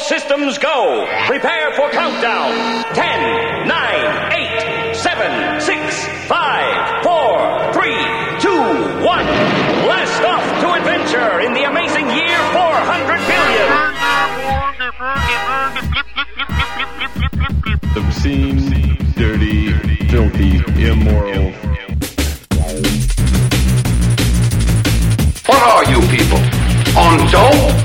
systems go. Prepare for countdown. 10, 9, 8, 7, 6, 5, 4, 3, 2, 1. Blast off to adventure in the amazing year 400 billion. Obscene, dirty, filthy, immoral. What are you people? On dope?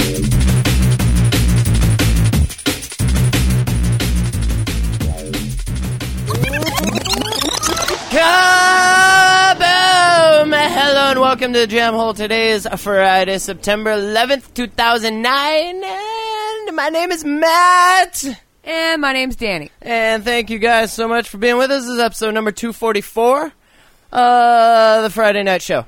Kaboom! Hello and welcome to the Jam Hole. Today is Friday, September 11th, 2009, and my name is Matt. And my name's Danny. And thank you guys so much for being with us. This is episode number 244, the Friday Night Show.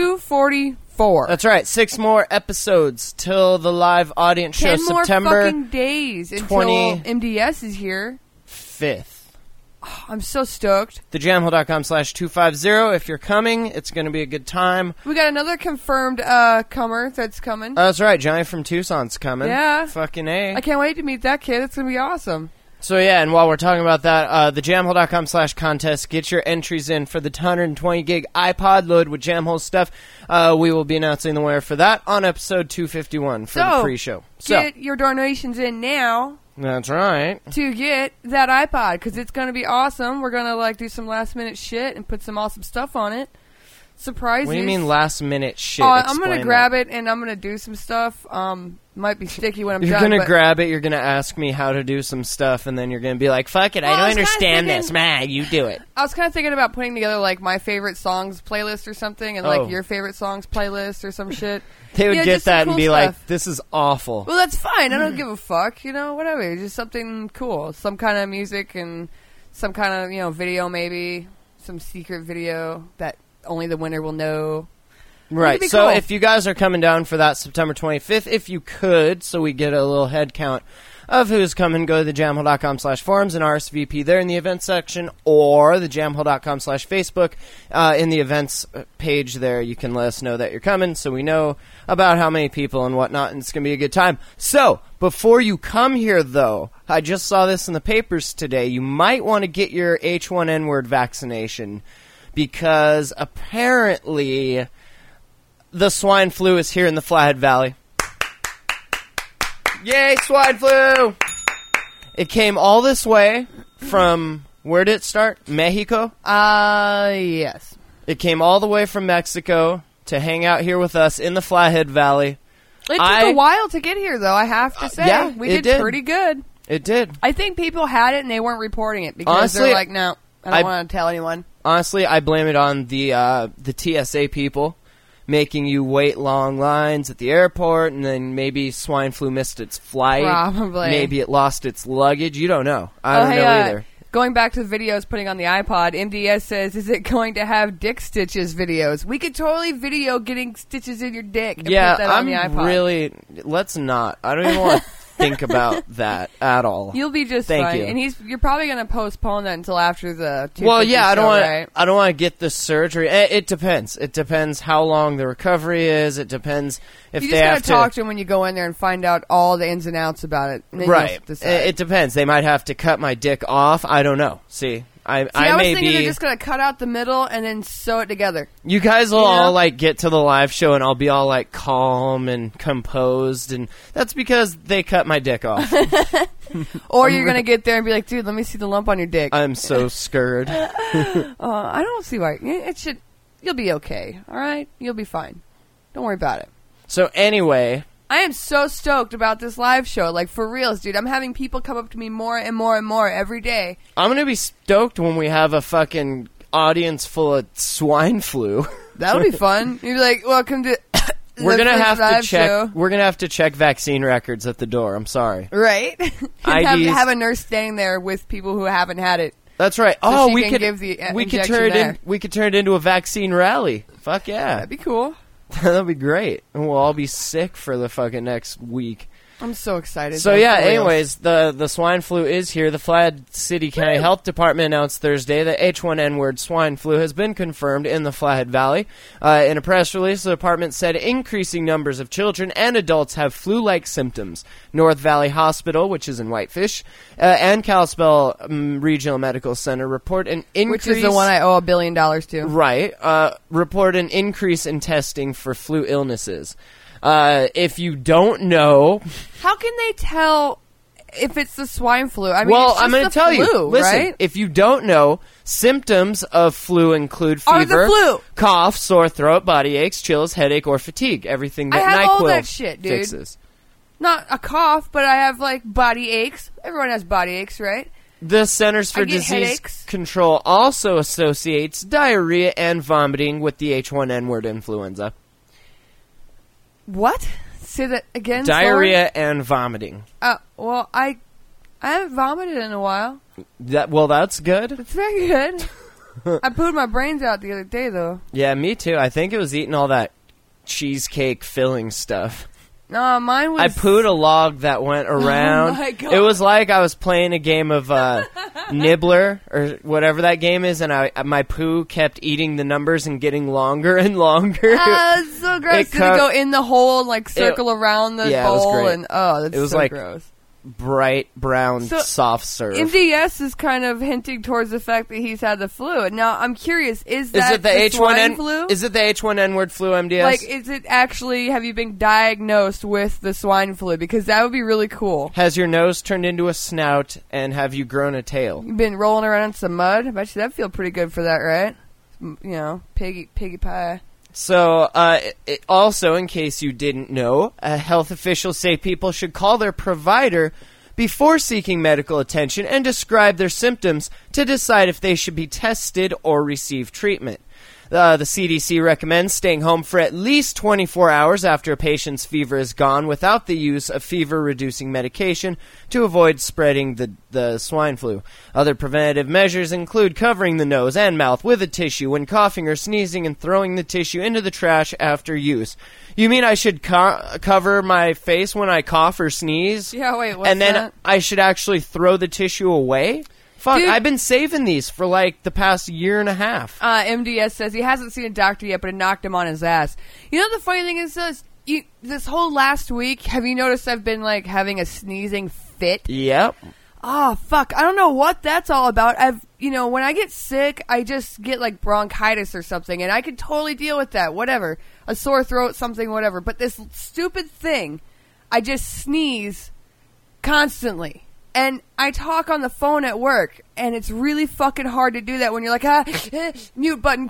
244. That's right, 6 more episodes till the live audience show, 10 more September fucking days until MDS is here. 5th. Oh, I'm so stoked. TheJamHole.com/250. If you're coming, it's going to be a good time. We got another confirmed comer that's coming. That's right, Johnny from Tucson's coming. Yeah. Fucking A. I can't wait to meet that kid. It's going to be awesome. So yeah, and while we're talking about that, thejamhole.com/contest, get your entries in for the 120 gig iPod load with Jamhole stuff. We will be announcing the winner for that on episode 251 for the pre-show. Get your donations in now. That's right. To get that iPod, because it's going to be awesome. We're going to do some last minute shit and put some awesome stuff on it. Surprises. What do you mean last minute shit? I'm going to grab it and I'm going to do some stuff. Might be sticky when I'm done. You're going to grab it, you're going to ask me how to do some stuff, and then you're going to be like, fuck it, I don't understand this. Man, you do it. I was kind of thinking about putting together my favorite songs playlist or something, and your favorite songs playlist or some shit. They would get that and be like, this is awful. Well, that's fine. I don't give a fuck. Whatever. Just something cool. Some kind of music and some kind of, video maybe. Some secret video that only the winner will know. Right. So cool. If you guys are coming down for that September 25th, if you could, so we get a little head count of who's coming, go to thejamhole.com/forums and RSVP there in the events section, or thejamhole.com/Facebook in the events page there. You can let us know that you're coming so we know about how many people and whatnot, and it's going to be a good time. So, before you come here, though, I just saw this in the papers today. You might want to get your H1N1 vaccination because apparently the swine flu is here in the Flathead Valley. Yay, swine flu! It came all this way from, where did it start? Mexico? Yes. It came all the way from Mexico to hang out here with us in the Flathead Valley. It took a while to get here, though, I have to say. Yeah, we did pretty good. It did. I think people had it and they weren't reporting it because honestly, they're like, no, I don't want to tell anyone. Honestly, I blame it on the TSA people making you wait long lines at the airport, and then maybe swine flu missed its flight. Probably. Maybe it lost its luggage. You don't know. I don't know either. Going back to the videos putting on the iPod, MDS says, is it going to have dick stitches videos? We could totally video getting stitches in your dick and put that on the iPod. Let's not. I don't even want to think about that at all. You'll be just fine. Thank you. And you're probably going to postpone that until after the 250 Well, yeah, show, I don't want to get the surgery. It depends. It depends how long the recovery is. It depends if you they have to... You just got to talk to them when you go in there and find out all the ins and outs about it. And then right. It depends. They might have to cut my dick off. I don't know. See, I was thinking they're just going to cut out the middle and then sew it together. You guys will all get to the live show and I'll be all calm and composed, and that's because they cut my dick off. Or you're going to get there and be like, dude, let me see the lump on your dick. I'm so scared. I don't see why. You'll be okay. All right? You'll be fine. Don't worry about it. So anyway, I am so stoked about this live show. For reals, dude. I'm having people come up to me more and more and more every day. I'm going to be stoked when we have a fucking audience full of swine flu. That'll be fun. You're like, welcome to We're going to have to check show. We're going to have to check vaccine records at the door. I'm sorry. Right? have a nurse standing there with people who haven't had it. That's right. So we could turn it into a vaccine rally. Fuck yeah. That'd be cool. That'll be great. And we'll all be sick for the fucking next week. I'm so excited. So though, yeah, for real. anyways, the swine flu is here. The Flathead City County Health Department announced Thursday that H1N1 swine flu has been confirmed in the Flathead Valley. In a press release, the department said increasing numbers of children and adults have flu-like symptoms. North Valley Hospital, which is in Whitefish, and Kalispell Regional Medical Center report an increase... Which is the one I owe $1 billion to. Right. Report an increase in testing for flu illnesses. If you don't know... How can they tell if it's the swine flu? I mean, well, it's just I'm going to tell flu, you. Listen, right? if you don't know, symptoms of flu include Are the fever, flu. cough, sore throat, body aches, chills, headache, or fatigue. Everything that I have all NyQuil that shit, dude. fixes. Not a cough, but I have, like, body aches. Everyone has body aches, right? The Centers for I get Disease headaches. Control also associates diarrhea and vomiting with the H1N1 influenza. What? Say that again. Diarrhea and vomiting. Well, I haven't vomited in a while. That's good. It's very good. I pooed my brains out the other day, though. Yeah, me too. I think it was eating all that cheesecake filling stuff. No, mine was... I pooed a log that went around. Oh my God. It was like I was playing a game of Nibbler or whatever that game is, and my poo kept eating the numbers and getting longer and longer. it's so gross. Did it go in the hole and, like, circle around the yeah, it was bowl? great. And that's It was so like gross. Bright brown soft serve. MDS is kind of hinting towards the fact that he's had the flu. And now I'm curious, is that it the the swine H1N flu? Is it the H1N1 flu MDS? Like, is it actually, have you been diagnosed with the swine flu? Because that would be really cool. Has your nose turned into a snout, and have you grown a tail? You've been rolling around in some mud? I bet you that'd feel pretty good for that, right? You know, piggy pie. So, also, in case you didn't know, health officials say people should call their provider before seeking medical attention and describe their symptoms to decide if they should be tested or receive treatment. The CDC recommends staying home for at least 24 hours after a patient's fever is gone without the use of fever-reducing medication to avoid spreading the swine flu. Other preventative measures include covering the nose and mouth with a tissue when coughing or sneezing and throwing the tissue into the trash after use. You mean I should cover my face when I cough or sneeze? Yeah, wait, what's And then that? I should actually throw the tissue away? Fuck, Dude. I've been saving these for like the past year and a half. MDS says he hasn't seen a doctor yet, but it knocked him on his ass. You know the funny thing is this whole last week, have you noticed I've been like having a sneezing fit? Yep. Oh, fuck. I don't know what that's all about. When I get sick, I just get like bronchitis or something, and I can totally deal with that. Whatever. A sore throat, something, whatever. But this stupid thing, I just sneeze constantly. And I talk on the phone at work, and it's really fucking hard to do that when you're like, mute button,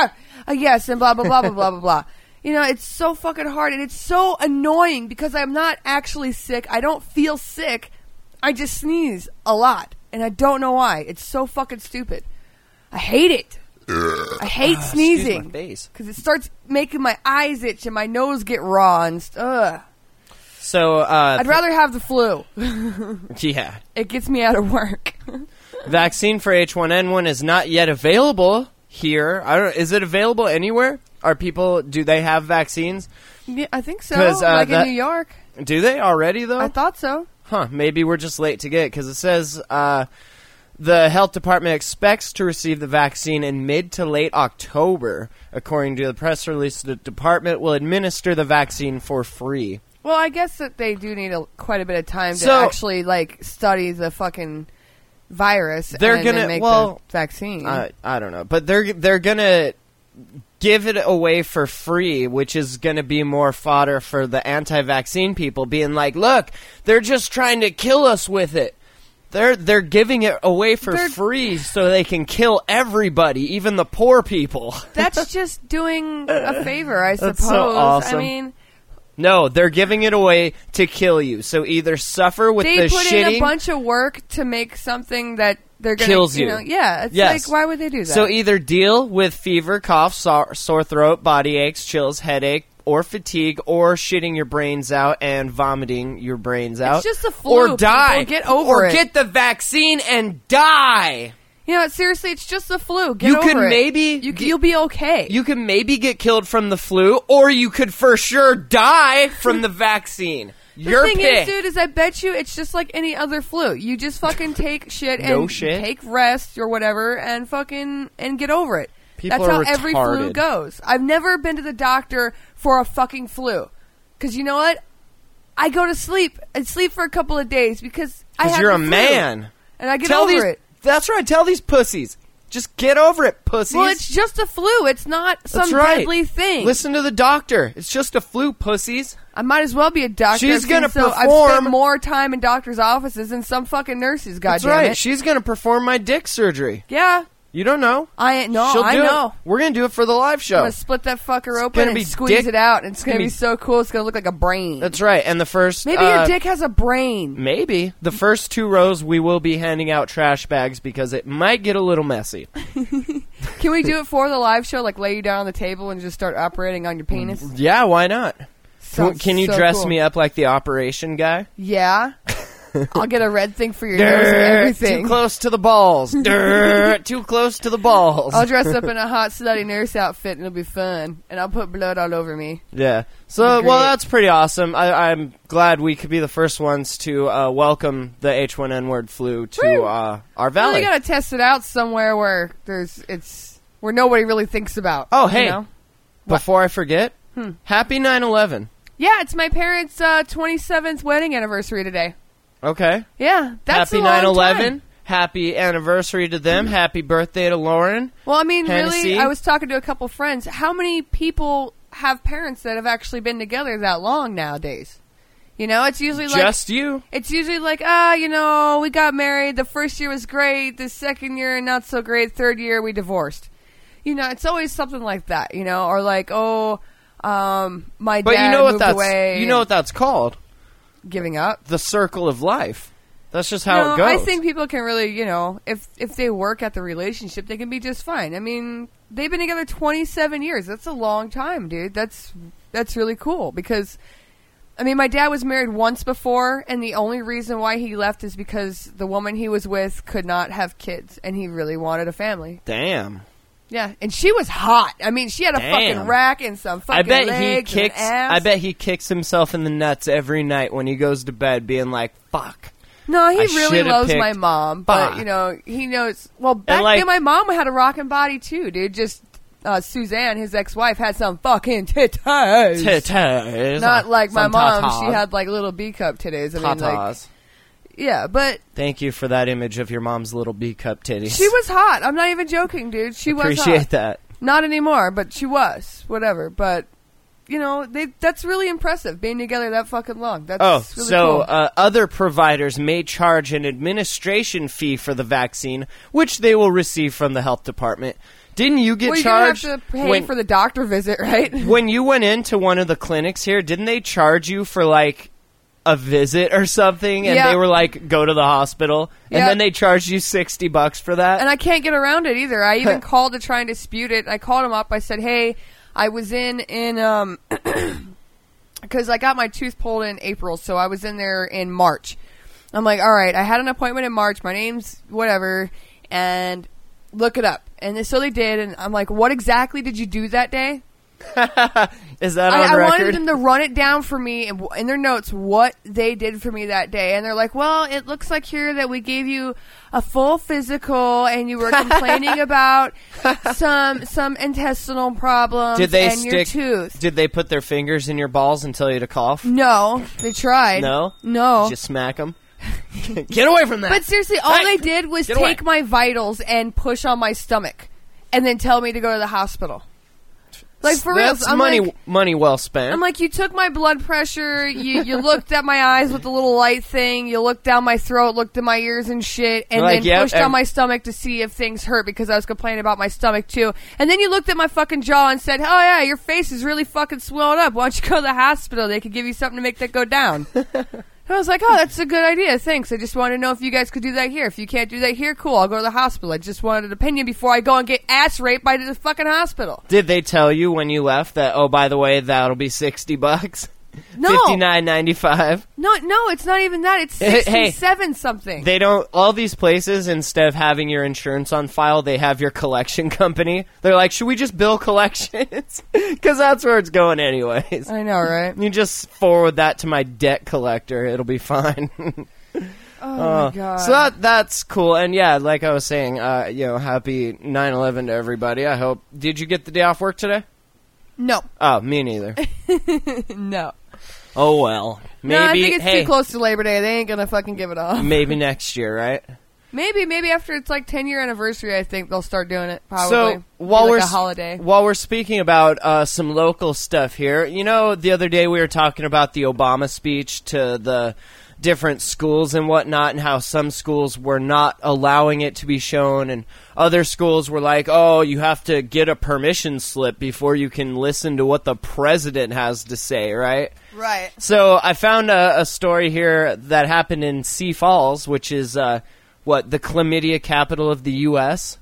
yes, and blah, blah, blah, blah, blah, blah, blah. You know, it's so fucking hard, and it's so annoying because I'm not actually sick. I don't feel sick. I just sneeze a lot, and I don't know why. It's so fucking stupid. I hate it. I hate sneezing because it starts making my eyes itch and my nose get raw and ugh. So, I'd rather have the flu. Yeah. It gets me out of work. Vaccine for H1N1 is not yet available here. Is it available anywhere? Do they have vaccines? Yeah, I think so. 'Cause, in New York. Do they already, though? I thought so. Huh, maybe we're just late to get it, because it says the health department expects to receive the vaccine in mid to late October. According to the press release, the department will administer the vaccine for free. Well, I guess that they do need quite a bit of time to actually study the fucking virus. They're and gonna then make the vaccine. I don't know, but they're gonna give it away for free, which is gonna be more fodder for the anti-vaccine people, being like, "Look, they're just trying to kill us with it. They're giving it away for free so they can kill everybody, even the poor people." That's just doing a favor, I suppose. That's so awesome. I mean. No, they're giving it away to kill you. So either suffer with the They put shitting... in a bunch of work to make something that they're going to... kills you. Yeah, it's yes. like, why would they do that? So either deal with fever, cough, sore throat, body aches, chills, headache, or fatigue, or shitting your brains out and vomiting your brains out. It's just the flu. Or die. People, get over it. Or get the vaccine and die. You know, seriously, it's just the flu. Get over it. You'll be okay. You can maybe get killed from the flu, or you could for sure die from the vaccine. Your the thing pick. is, dude, is I bet you it's just like any other flu. You just fucking take shit and No shit. take rest or whatever and fucking and get over it. People That's how are every flu retarded. goes. I've never been to the doctor for a fucking flu. Because you know what? I go to sleep and sleep for a couple of days because I have you're the a flu. man. And I get Tell over these, it. That's right. Tell these pussies. Just get over it, pussies. Well, it's just a flu. It's not some That's right. deadly thing. Listen to the doctor. It's just a flu, pussies. I might as well be a doctor. She's gonna I've perform- spent more time in doctors' offices than some fucking nurses. That's Goddamn right. it. She's going to perform my dick surgery. Yeah, You don't know. I know. She'll I do know. it. We're going to do it for the live I'm show. gonna split that fucker open gonna and be squeeze dick- it out, and it's gonna gonna be be- so cool. It's gonna look like a brain. That's right. And the first... Maybe your dick has a brain. Maybe. The first 2 rows, we will be handing out trash bags because it might get a little messy. Can we do it for the live show? Like lay you down on the table and just start operating on your penis? Yeah, why not? Sounds Can you so dress cool. me up like the operation guy? Yeah. I'll get a red thing for your nose and everything. Too close to the balls. Too close to the balls. I'll dress up in a hot, slutty nurse outfit, and it'll be fun. And I'll put blood all over me. Yeah. So, Great. well, that's pretty awesome. I'm glad we could be the first ones to welcome the H1N1 flu to our Well, valley. you gotta test it out somewhere where where nobody really thinks about. Oh, you hey. know? Before I forget, happy 9/11. Yeah, it's my parents' 27th wedding anniversary today. Okay. Yeah, that's happy a long 9/11. time. Happy anniversary to them. Happy birthday to Lauren. Well, I mean, Hennessy. really, I was talking to a couple friends. How many people have parents that have actually been together that long nowadays? You know, it's usually like Just you. it's usually like, we got married. The first year was great. The second year, not so great. Third year, we divorced. You know, it's always something like that. You know, or like, my But dad you know what moved that's away. you know what that's called? Giving up. The circle of life. That's just how No, it goes. I think people can really, you know, if they work at the relationship, they can be just fine. I mean, they've been together 27 years. That's a long time, dude. That's really cool because, I mean, my dad was married once before, and the only reason why he left is because the woman he was with could not have kids, and he really wanted a family. Damn. Yeah, and she was hot. I mean, she had a Damn. fucking rack and some fucking legs and ass. I bet he kicks himself in the nuts every night when he goes to bed, being like, "Fuck." No, he I really should've loves picked my mom, but Fuck. you know he knows. Well, back like- then my mom had a rockin' body too, dude. Just Suzanne, his ex-wife, had some fucking titties. Titties. Not like my Some mom. tatas. She had like little B cup titties. I mean, like, Tatas. yeah, but Thank you for that image of your mom's little B cup titties. she was hot. I'm not even joking, dude. She was Appreciate hot. that. Not anymore, but she was. Whatever, but. You know, that's really impressive, being together that fucking long. That's Oh, really so cool. other providers may charge an administration fee for the vaccine, which they will receive from the health department. Didn't you get well, you're charged gonna have to pay for the doctor visit, right? when you went into one of the clinics here? Didn't they charge you for like a visit or something? And Yeah. they were like, "Go to the hospital," and Yeah. then they charged you $60 for that. And I can't get around it either. I even called to try and dispute it. I called him up. I said, "Hey, I was in because I got my tooth pulled in April, so I was in there in March." I'm like, "All right, I had an appointment in March. My name's whatever, and look it up." And so they did, and I'm like, "What exactly did you do that day?" Is that on I record? wanted them to run it down for me in their notes what they did for me that day. And they're like, well, it looks like here that we gave you a full physical and you were complaining about some intestinal problems Did they and your tooth. Did they put their fingers in your balls and tell you to cough? No, they tried. No? No. Just smack them? Get away from that! But seriously, all Hey, they did was get away. take my vitals and push on my stomach and then tell me to go to the hospital. Like, for real. That's money well spent. I'm like, you took my blood pressure, you looked at my eyes with the little light thing, you looked down my throat, looked at my ears and shit, and Like, then yep, pushed on my stomach to see if things hurt because I was complaining about my stomach too. And then you looked at my fucking jaw and said, oh yeah, your face is really fucking swollen up. Why don't you go to the hospital? They could give you something to make that go down. I was like, oh, that's a good idea. Thanks. I just wanted to know if you guys could do that here. If you can't do that here, cool. I'll go to the hospital. I just wanted an opinion before I go and get ass raped by the fucking hospital. Did they tell you when you left that, oh, by the way, that'll be $60? No. $59.95. No, it's not even that. It's 67 something. They don't. All these places, instead of having your insurance on file, they have your collection company. They're like, should we just bill collections? Because that's where it's going, anyways. I know, right? You just forward that to my debt collector. It'll be fine. Oh my god. So that's cool. And yeah, like I was saying, happy 9/11 to everybody. I hope. Did you get the day off work today? No. Oh, me neither. No. Oh well. Maybe. No, I think it's too close to Labor Day. They ain't gonna fucking give it off. Maybe next year, right? Maybe after it's like 10-year anniversary, I think they'll start doing it. Probably. So while we're a holiday, while we're speaking about some local stuff here, the other day we were talking about the Obama speech to the different schools and whatnot, and how some schools were not allowing it to be shown, and other schools were like, oh, you have to get a permission slip before you can listen to what the president has to say, right? Right. So I found a story here that happened in Sioux Falls, which is the chlamydia capital of the U.S.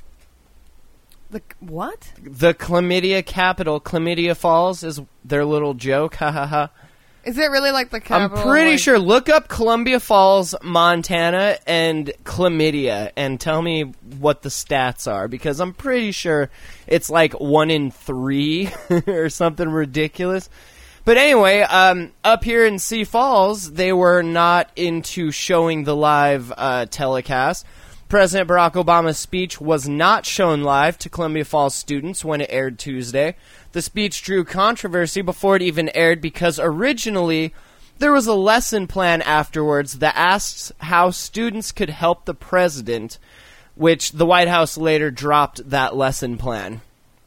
The what? The chlamydia capital. Chlamydia Falls is their little joke. Ha ha ha. Is it really like the capital? I'm pretty sure. Look up Columbia Falls, Montana, and chlamydia, and tell me what the stats are, because I'm pretty sure it's like 1 in 3 or something ridiculous. But anyway, up here in Sioux Falls, they were not into showing the live telecast. President Barack Obama's speech was not shown live to Columbia Falls students when it aired Tuesday. The speech drew controversy before it even aired because originally there was a lesson plan afterwards that asks how students could help the president, which the White House later dropped that lesson plan.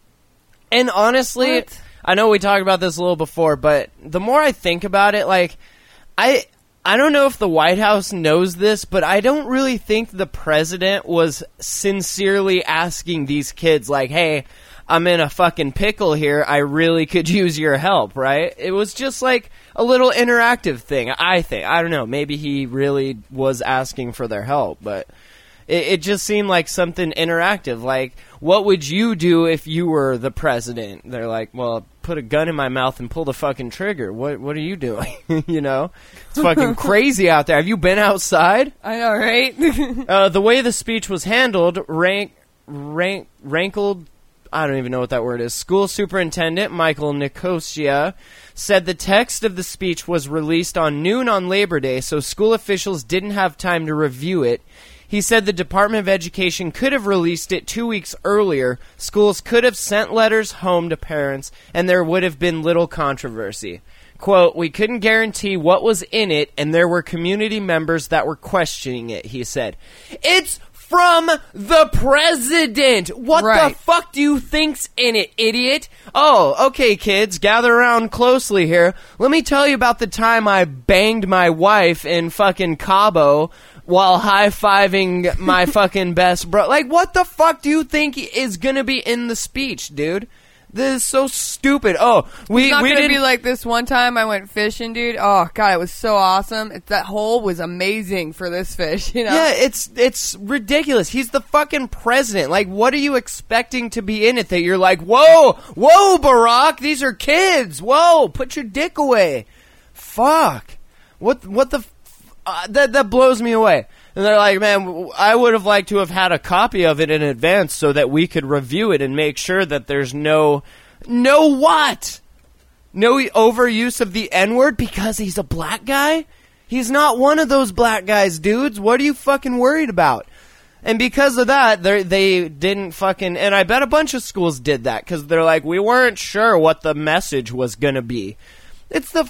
And honestly, what? I know we talked about this a little before, but the more I think about it, like, I don't know if the White House knows this, but I don't really think the president was sincerely asking these kids, like, hey, I'm in a fucking pickle here, I really could use your help, right? It was just like a little interactive thing, I think. I don't know, maybe he really was asking for their help, but it just seemed like something interactive, like, what would you do if you were the president? They're like, well, put a gun in my mouth and pull the fucking trigger. What are you doing? It's fucking crazy out there. Have you been outside? I know, right? The way the speech was handled rankled, I don't even know what that word is. School Superintendent Michael Nicosia said the text of the speech was released on noon on Labor Day, so school officials didn't have time to review it. He said the Department of Education could have released it 2 weeks earlier, schools could have sent letters home to parents, and there would have been little controversy. Quote, we couldn't guarantee what was in it, and there were community members that were questioning it, he said. It's from the president! What the fuck do you think's in it, idiot? Oh, okay, kids, gather around closely here. Let me tell you about the time I banged my wife in fucking Cabo while high-fiving my fucking best bro. Like, what the fuck do you think is gonna be in the speech, dude? This is so stupid. Oh, we didn't be like this one time I went fishing, dude. Oh god, it was so awesome. That hole was amazing for this fish, Yeah, it's ridiculous. He's the fucking president. Like, what are you expecting to be in it that you're like, whoa, Barack, these are kids. Whoa, put your dick away. Fuck. What the that blows me away. And they're like, man, I would have liked to have had a copy of it in advance so that we could review it and make sure that there's no what? No overuse of the N-word because he's a black guy? He's not one of those black guys, dudes. What are you fucking worried about? And because of that, they didn't fucking... And I bet a bunch of schools did that because they're like, we weren't sure what the message was going to be. It's the...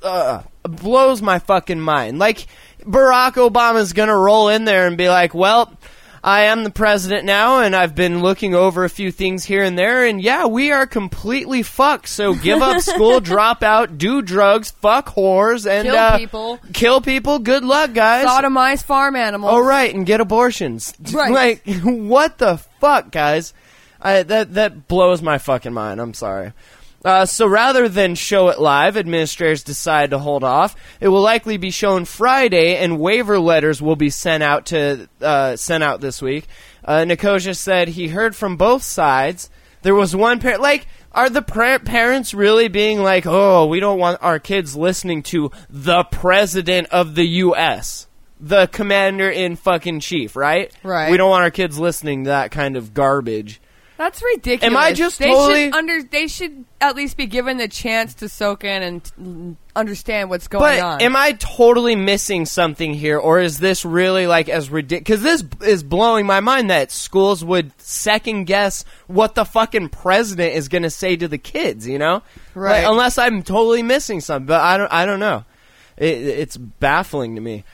blows my fucking mind. Like, Barack Obama's gonna roll in there and be like, well, I am the president now, and I've been looking over a few things here and there, and yeah, we are completely fucked, so give up school, drop out, do drugs, fuck whores, and kill people, good luck, guys. Sodomize farm animals. Oh, right, and get abortions. Right. Like, what the fuck, guys? That blows my fucking mind, I'm sorry. So rather than show it live, administrators decide to hold off. It will likely be shown Friday, and waiver letters will be sent out this week. Nicosia said he heard from both sides. There was one parent, like, are the parents really being like, oh, we don't want our kids listening to the president of the U.S., the commander-in-fucking-chief, right? Right. We don't want our kids listening to that kind of garbage. That's ridiculous. Am I just they totally... They should at least be given the chance to soak in and understand what's going on. But am I totally missing something here, or is this really, like, as ridiculous? Because this is blowing my mind that schools would second-guess what the fucking president is going to say to the kids, you know? Right. Like, unless I'm totally missing something, but I don't know. It's baffling to me.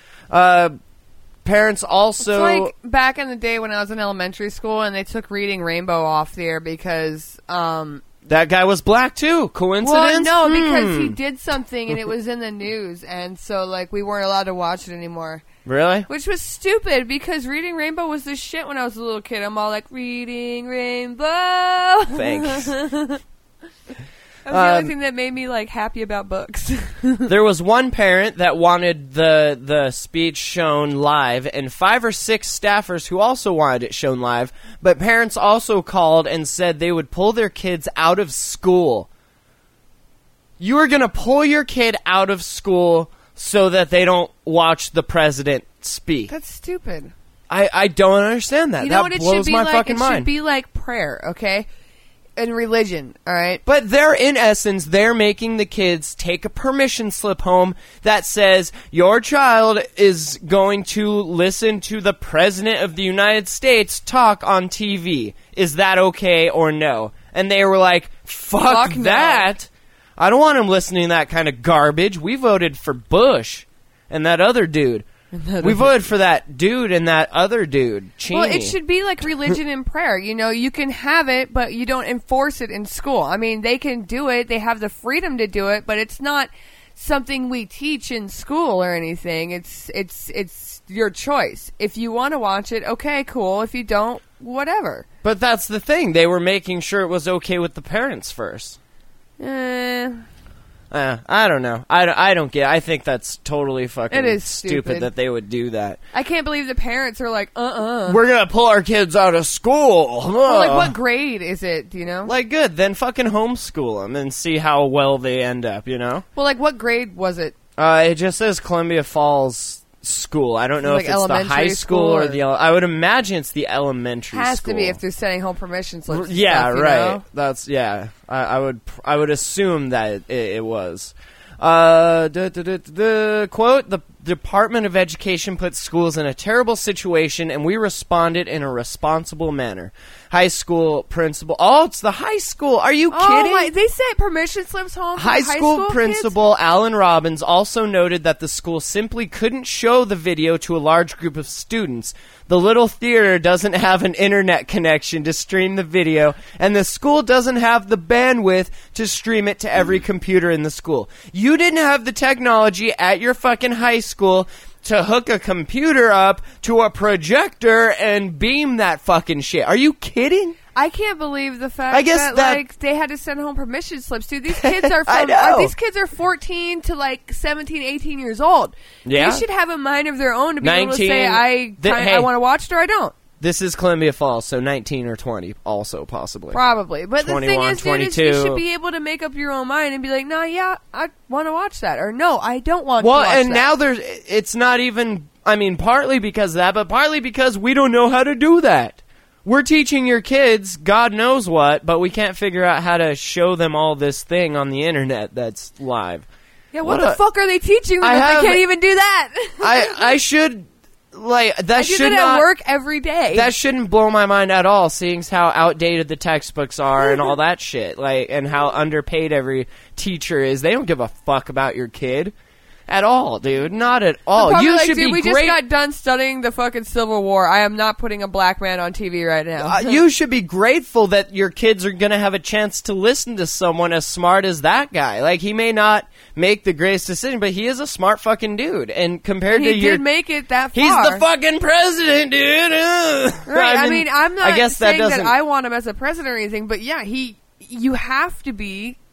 Parents also... It's like back in the day when I was in elementary school and they took Reading Rainbow off there because... that guy was black too. Coincidence? Well, no, because he did something and it was in the news, and so like we weren't allowed to watch it anymore. Really? Which was stupid because Reading Rainbow was the shit when I was a little kid. I'm all like, Reading Rainbow! Thanks. That was the only thing that made me like happy about books. There was one parent that wanted the speech shown live, and 5 or 6 staffers who also wanted it shown live, but parents also called and said they would pull their kids out of school. You are going to pull your kid out of school so that they don't watch the president speak. That's stupid. I don't understand that. You know that what it blows should be my like? fucking It mind. should be like prayer, okay? And religion, all right? But they're, in essence, they're making the kids take a permission slip home that says, your child is going to listen to the President of the United States talk on TV. Is that okay or no? And they were like, fuck no. that. I don't want him listening to that kind of garbage. We voted for Bush and that other dude. We voted for that dude and that other dude, Cheney. Well, it should be like religion and prayer. You know, you can have it, but you don't enforce it in school. I mean, they can do it. They have the freedom to do it, but it's not something we teach in school or anything. It's your choice. If you want to watch it, okay, cool. If you don't, whatever. But that's the thing. They were making sure it was okay with the parents first. I don't know. I don't get it. I think that's totally fucking It is stupid that they would do that. I can't believe the parents are like, We're going to pull our kids out of school. Well, like, what grade is it, do you know? Like, good. Then fucking homeschool them and see how well they end up, you know? Well, like, what grade was it? It just says Columbia Falls School. I don't know Like if it's the high elementary school school or or- the... I would imagine it's the elementary Has school. to be if they're sending home permission slips. and Yeah, stuff, you right. know? That's, yeah. I would assume that it was. Quote, the Department of Education put schools in a terrible situation, and we responded in a responsible manner. High school principal. Oh, it's the high school. Are you kidding? Oh, my, they sent permission slips home for High the school kids? principal Alan Robbins also noted that the school simply couldn't show the video to a large group of students. The little theater doesn't have an internet connection to stream the video, and the school doesn't have the bandwidth to stream it to every computer in the school. You didn't have the technology at your fucking high school to hook a computer up to a projector and beam that fucking shit. Are you kidding? I can't believe the fact I guess that- like they had to send home permission slips. Dude, these kids are I from know. these kids are 14 to like 17, 18 years old. Yeah. They should have a mind of their own to be able to 19 say I hey. want to watch it or I don't. This is Columbia Falls, so 19 or 20 also possibly. Probably. But the thing 21, is, dude, is 22. you should be able to make up your own mind and be like, no, yeah, I want to watch that. Or no, I don't want to Well, watch and that. now it's not even, I mean, partly because of that, but partly because we don't know how to do that. We're teaching your kids God knows what, but we can't figure out how to show them all this thing on the internet that's live. Yeah, what the fuck are they teaching them I if have- they can't even do that? I should, like, that I do should that not... at work every day. That shouldn't blow my mind at all, seeing how outdated the textbooks are and all that shit, like, and how underpaid every teacher is. They don't give a fuck about your kid at all, dude. Not at all. Probably You like, should dude, be we great. just got done studying the fucking Civil War. I am not putting a black man on TV right now. You should be grateful that your kids are going to have a chance to listen to someone as smart as that guy. Like, he may not make the greatest decision, but he is a smart fucking dude. And compared to he your... did make it that far. He's the fucking president, dude. Right. I mean, I'm not I guess that saying that doesn't... I want him as a president or anything, but yeah, you have to be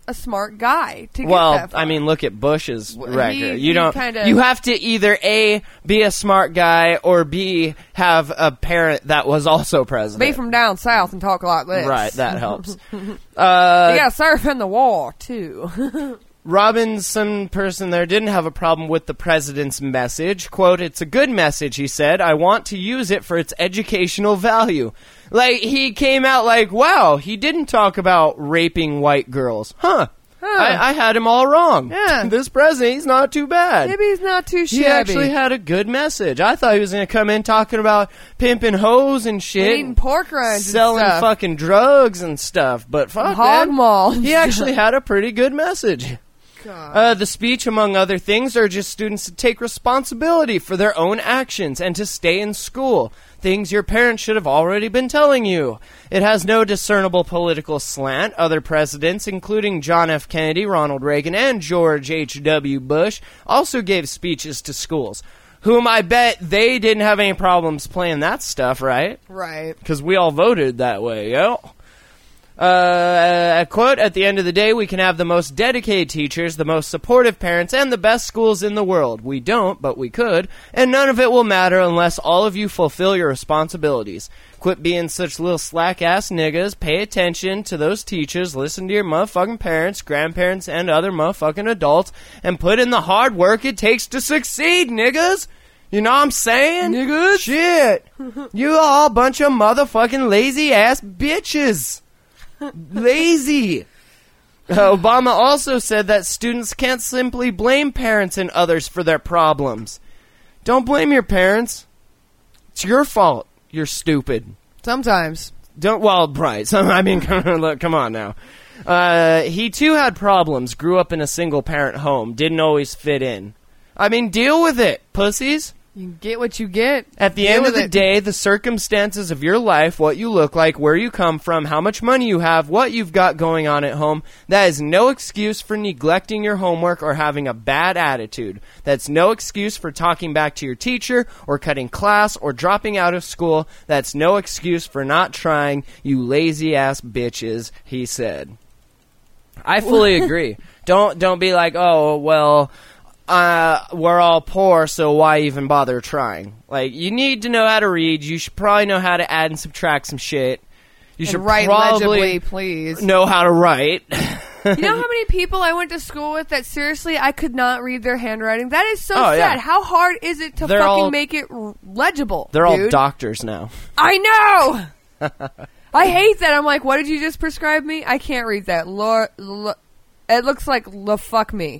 a smart guy to get Well, that far. I mean, look at Bush's record. he You don't. kinda- You have to either A, be a smart guy, or B, have a parent that was also president. Be from down south and talk like this. Right, that helps. You gotta surf in the war, too. Robinson person there didn't have a problem with the president's message. Quote, "It's a good message," he said. "I want to use it for its educational value." Like, he came out like, wow, he didn't talk about raping white girls. Huh. I had him all wrong. Yeah. This president, he's not too bad. Maybe he's not too shabby. He actually had a good message. I thought he was going to come in talking about pimping hoes and shit. eating pork rinds selling and stuff. fucking drugs and stuff. But fuck, Hog man. maul. He actually had a pretty good message. The speech, among other things, urges students to take responsibility for their own actions and to stay in school. Things your parents should have already been telling you. It has no discernible political slant. Other presidents, including John F. Kennedy, Ronald Reagan, and George H.W. Bush, also gave speeches to schools, whom I bet they didn't have any problems playing that stuff, right? Right. Because we all voted that way, yo. A quote, "At the end of the day, we can have the most dedicated teachers, the most supportive parents, and the best schools in the world. We don't, but we could, and none of it will matter unless all of you fulfill your responsibilities. Quit being such little slack-ass niggas, pay attention to those teachers, listen to your motherfucking parents, grandparents, and other motherfucking adults, and put in the hard work it takes to succeed, niggas!" You know what I'm saying? Niggas? Shit! You all a bunch of motherfucking lazy-ass bitches! Lazy. Obama also said that students can't simply blame parents and others for their problems. Don't blame your parents. It's your fault. You're stupid. Sometimes. Right. So, I mean, look, come on now. He too had problems, grew up in a single-parent home, didn't always fit in. I mean, deal with it, pussies. You get what you get. At the end of the day, the circumstances of your life, what you look like, where you come from, how much money you have, what you've got going on at home, that is no excuse for neglecting your homework or having a bad attitude. That's no excuse for talking back to your teacher or cutting class or dropping out of school. That's no excuse for not trying, you lazy-ass bitches, he said. I fully agree. Don't be like, oh, well... we're all poor, so why even bother trying? Like, you need to know how to read. You should probably know how to add and subtract some shit. You should write probably legibly, please. know how to write. You know how many people I went to school with that seriously I could not read their handwriting? That is so sad. yeah. How hard is it to They're fucking all- make it legible? They're all dude? doctors now. I know! I hate that. I'm like, what did you just prescribe me? I can't read that. It looks like fuck me.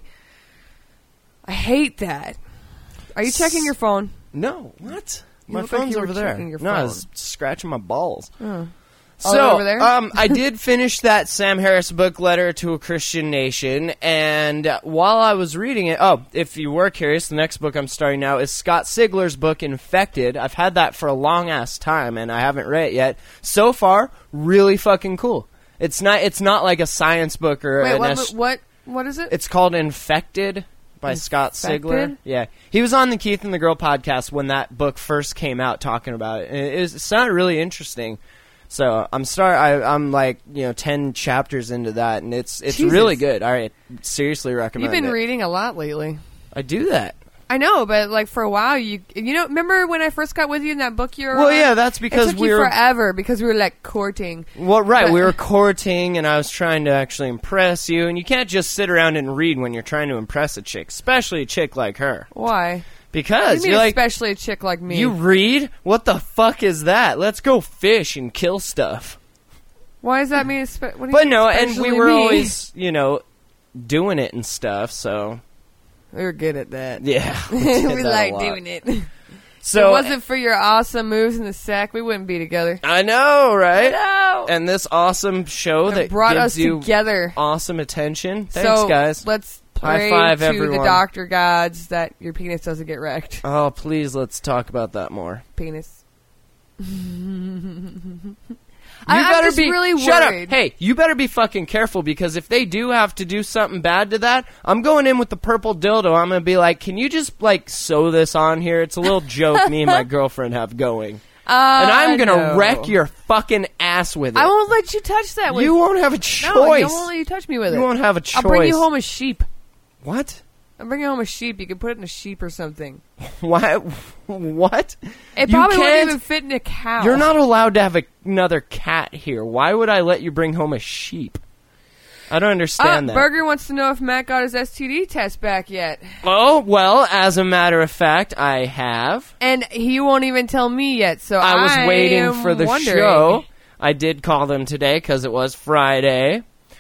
I hate that. Are you checking your phone? No, what? You My look like phone's you were over there. checking your No, I phone. was scratching my balls. Oh, So, over there? I did finish that Sam Harris book, Letter to a Christian Nation, and while I was reading it, if you were curious, the next book I'm starting now is Scott Sigler's book, Infected. I've had that for a long-ass time, and I haven't read it yet. So far, really fucking cool. It's not like a science book or Wait, what is it? It's called Infected by Scott Sigler. Infected? Yeah. He was on the Keith and the Girl podcast when that book first came out talking about it. And it sounded really interesting. So I'm like, 10 chapters into that, and it's Jesus. really good. I seriously recommend it. You've been reading a lot lately. I do that. I know, but like for a while, remember when I first got with you in that book you were Well, on? yeah, that's because it took we you were forever because we were like courting. Well, right, But- we were courting, and I was trying to actually impress you, and you can't just sit around and read when you're trying to impress a chick, especially a chick like her. Why? Because You mean you're like, especially a chick like me. you read? What the fuck is that? Let's go fish and kill stuff. Why does that mean? What do you But mean no, and we especially were me? always, doing it and stuff, so... We were good at that. Yeah. We like doing it. If So, it wasn't for your awesome moves in the sack, we wouldn't be together. I know, right? No. And this awesome show that brought gives us you together. awesome attention. Thanks, So guys. let's High pray five, to everyone. the doctor gods that your penis doesn't get wrecked. Oh, please, let's talk about that more. Penis. You I'm just really Shut up. worried. Hey, you better be fucking careful, because if they do have to do something bad to that, I'm going in with the purple dildo. I'm going to be like, can you just, sew this on here? It's a little joke me and my girlfriend have going. And I'm going to no. wreck your fucking ass with it. I won't let you touch that. You won't have a choice. No, I won't let you touch me with it. You won't have a choice. I'll bring you home a sheep. What? I'll bring you home a sheep. You can put it in a sheep or something. Why? What? It You probably wouldn't can't- even fit in a cow. You're not allowed to have another cat here. Why would I let you bring home a sheep? I don't understand that. Burger wants to know if Matt got his STD test back yet. Oh, well, as a matter of fact, I have. And he won't even tell me yet, so I was waiting am for the wondering. show. I did call them today because it was Friday.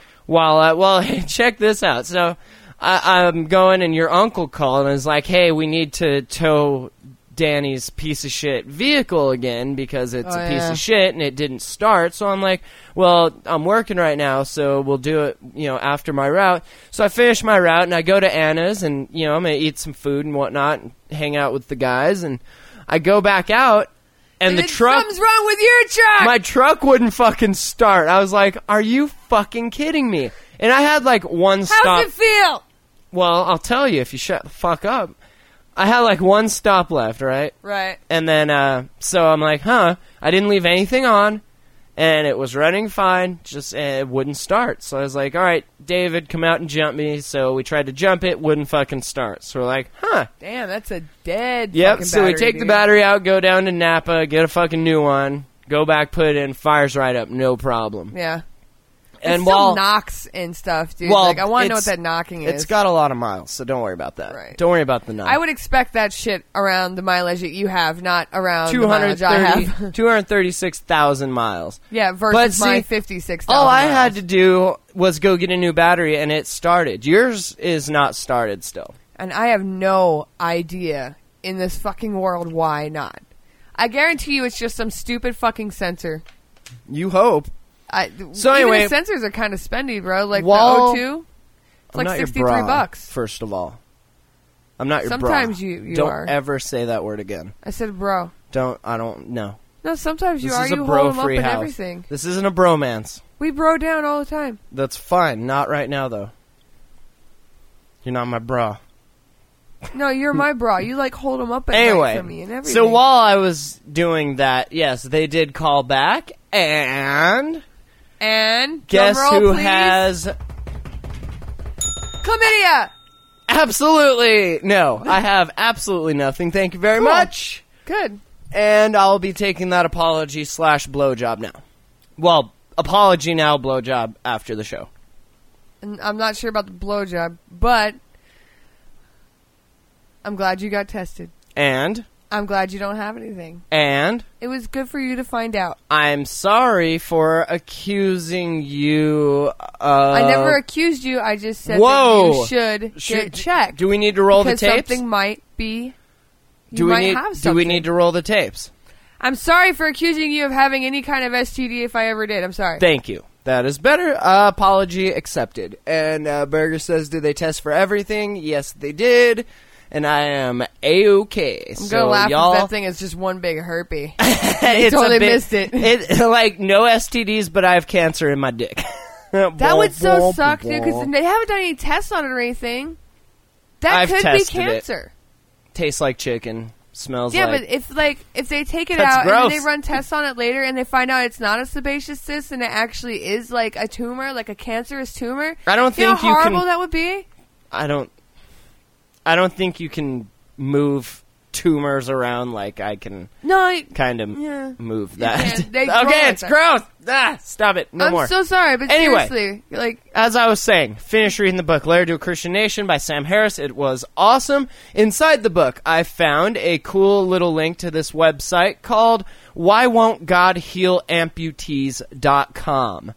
Hey, check this out. So I'm going, and your uncle called and is like, hey, we need to tow Danny's piece of shit vehicle again because it's a piece of shit and it didn't start. So I'm like, well, I'm working right now, so we'll do it, after my route. So I finish my route and I go to Anna's and, I'm going to eat some food and whatnot and hang out with the guys. And I go back out and the truck... Something's wrong with your truck! My truck wouldn't fucking start. I was like, are you fucking kidding me? And I had like one stop. How's it feel? Well, I'll tell you if you shut the fuck up. I had like one stop left, right? Right. And then, so I'm like, I didn't leave anything on, and it was running fine, just it wouldn't start. So I was like, all right, David, come out and jump me. So we tried to jump it, wouldn't fucking start. So we're like, Damn, that's a dead Yep, fucking so we battery, take the dude. battery out, go down to Napa, get a fucking new one, go back, put it in, fires right up, no problem. Yeah. And it still while knocks and stuff, dude. Well, Like, I want to know it's- what that knocking is. it's got a lot of miles, so don't worry about that. Right. Don't worry about the knock. I would expect that shit around the mileage that you have, not around the mileage I have. 236,000 miles. Yeah, But versus see, my 56,000 All I miles. had to do was go get a new battery, and it started. Yours is not started still. And I have no idea in this fucking world why not. I guarantee you it's just some stupid fucking sensor. You hope. So even anyway- the sensors are kind of spendy, bro. Like Well, the O2, it's I'm like not your $63 bra, bucks. First of all, I'm not your Sometimes bra. you don't are. ever say that word again. I said, bro. I don't know. No, sometimes you This are. is a You hold them up bro-free and house. everything. This isn't a bromance. We bro down all the time. That's fine. Not right now, though. You're not my bra. No, you're my bra. You like hold them up at night Anyway, for me and everything. so while I was doing that, yes, they did call back, and drum guess roll, who please. has chlamydia? absolutely no. I have absolutely nothing. Thank you very Cool. much. Good. And I'll be taking that apology / blowjob now. Well, apology now, blowjob after the show. And I'm not sure about the blowjob, but I'm glad you got tested. And I'm glad you don't have anything. It was good for you to find out. I'm sorry for accusing you of... I never accused you. I just said Whoa. that you should get checked. Do we need to roll the because tapes? something might be... Do we need to roll the tapes? I'm sorry for accusing you of having any kind of STD if I ever did. I'm sorry. Thank you. That is better. Apology accepted. And Berger says, did they test for everything? Yes, they did. And I am A-okay. I'm gonna laugh if that thing is just one big herpy. I totally missed it. Like, no STDs, but I have cancer in my dick. That would so suck, dude, because they haven't done any tests on it or anything. That I've could be tested cancer. Tastes like chicken. Smells Yeah, like... but if they take it That's out gross. and then they run tests on it later and they find out it's not a sebaceous cyst and it actually is like a tumor, like a cancerous tumor. I don't You know think how you horrible can... that would be? I don't think you can move tumors around like I can kind of move that. can't. They grow Okay, like it's that. gross. Stop it. No I'm more. so sorry, but Anyway. seriously, like, As I was saying, finish reading the book, Laird to a Christian Nation by Sam Harris. It was awesome. Inside the book, I found a cool little link to this website called whywon'tgodhealamputees.com.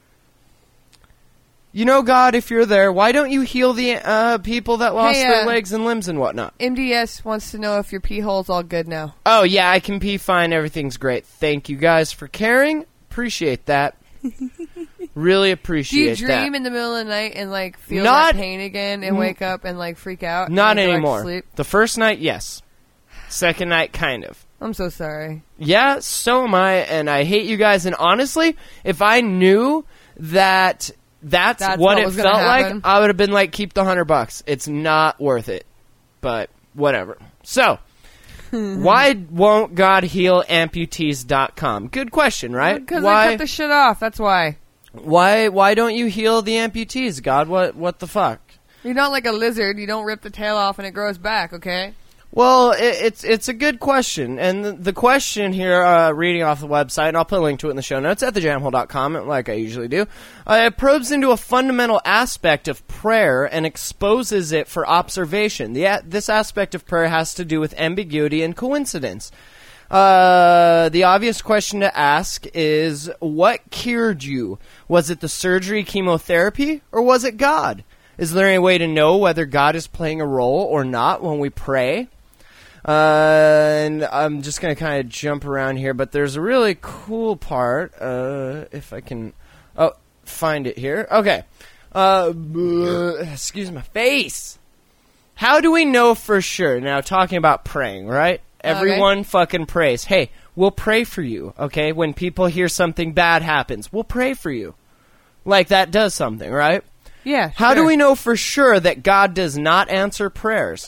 You know, God, if you're there, why don't you heal the people that lost Hey, their legs and limbs and whatnot? MDS wants to know if your pee hole's all good now. Oh, yeah, I can pee fine. Everything's great. Thank you guys for caring. Appreciate that. Really Do you appreciate that. dream in the middle of the night and like feel Not- that pain again and wake up and like freak out? and Not go back to anymore. sleep? The first night, yes. Second night, kind of. I'm so sorry. Yeah, so am I, and I hate you guys. And honestly, if I knew that that's That's what what it was gonna felt happen. like, I would have been like, keep the $100. It's not worth it. But whatever. So, Why won't God heal amputees.com? Good question, right? Because they cut the shit off. That's why. Why don't you heal the amputees, God? What the fuck? You're not like a lizard. You don't rip the tail off and it grows back, okay? Well, it's a good question, and the question here, reading off the website, and I'll put a link to it in the show notes at thejamhole.com, like I usually do, it probes into a fundamental aspect of prayer and exposes it for observation. This aspect of prayer has to do with ambiguity and coincidence. The obvious question to ask is, what cured you? Was it the surgery, chemotherapy, or was it God? Is there any way to know whether God is playing a role or not when we pray? And I'm just going to kind of jump around here, but there's a really cool part, if I can, find it here. Okay. Excuse my face. How do we know for sure? Now, talking about praying, right? Everyone fucking prays. Hey, we'll pray for you, okay? When people hear something bad happens, we'll pray for you. Like, that does something, right? Yeah, How do we know for sure that God does not answer prayers?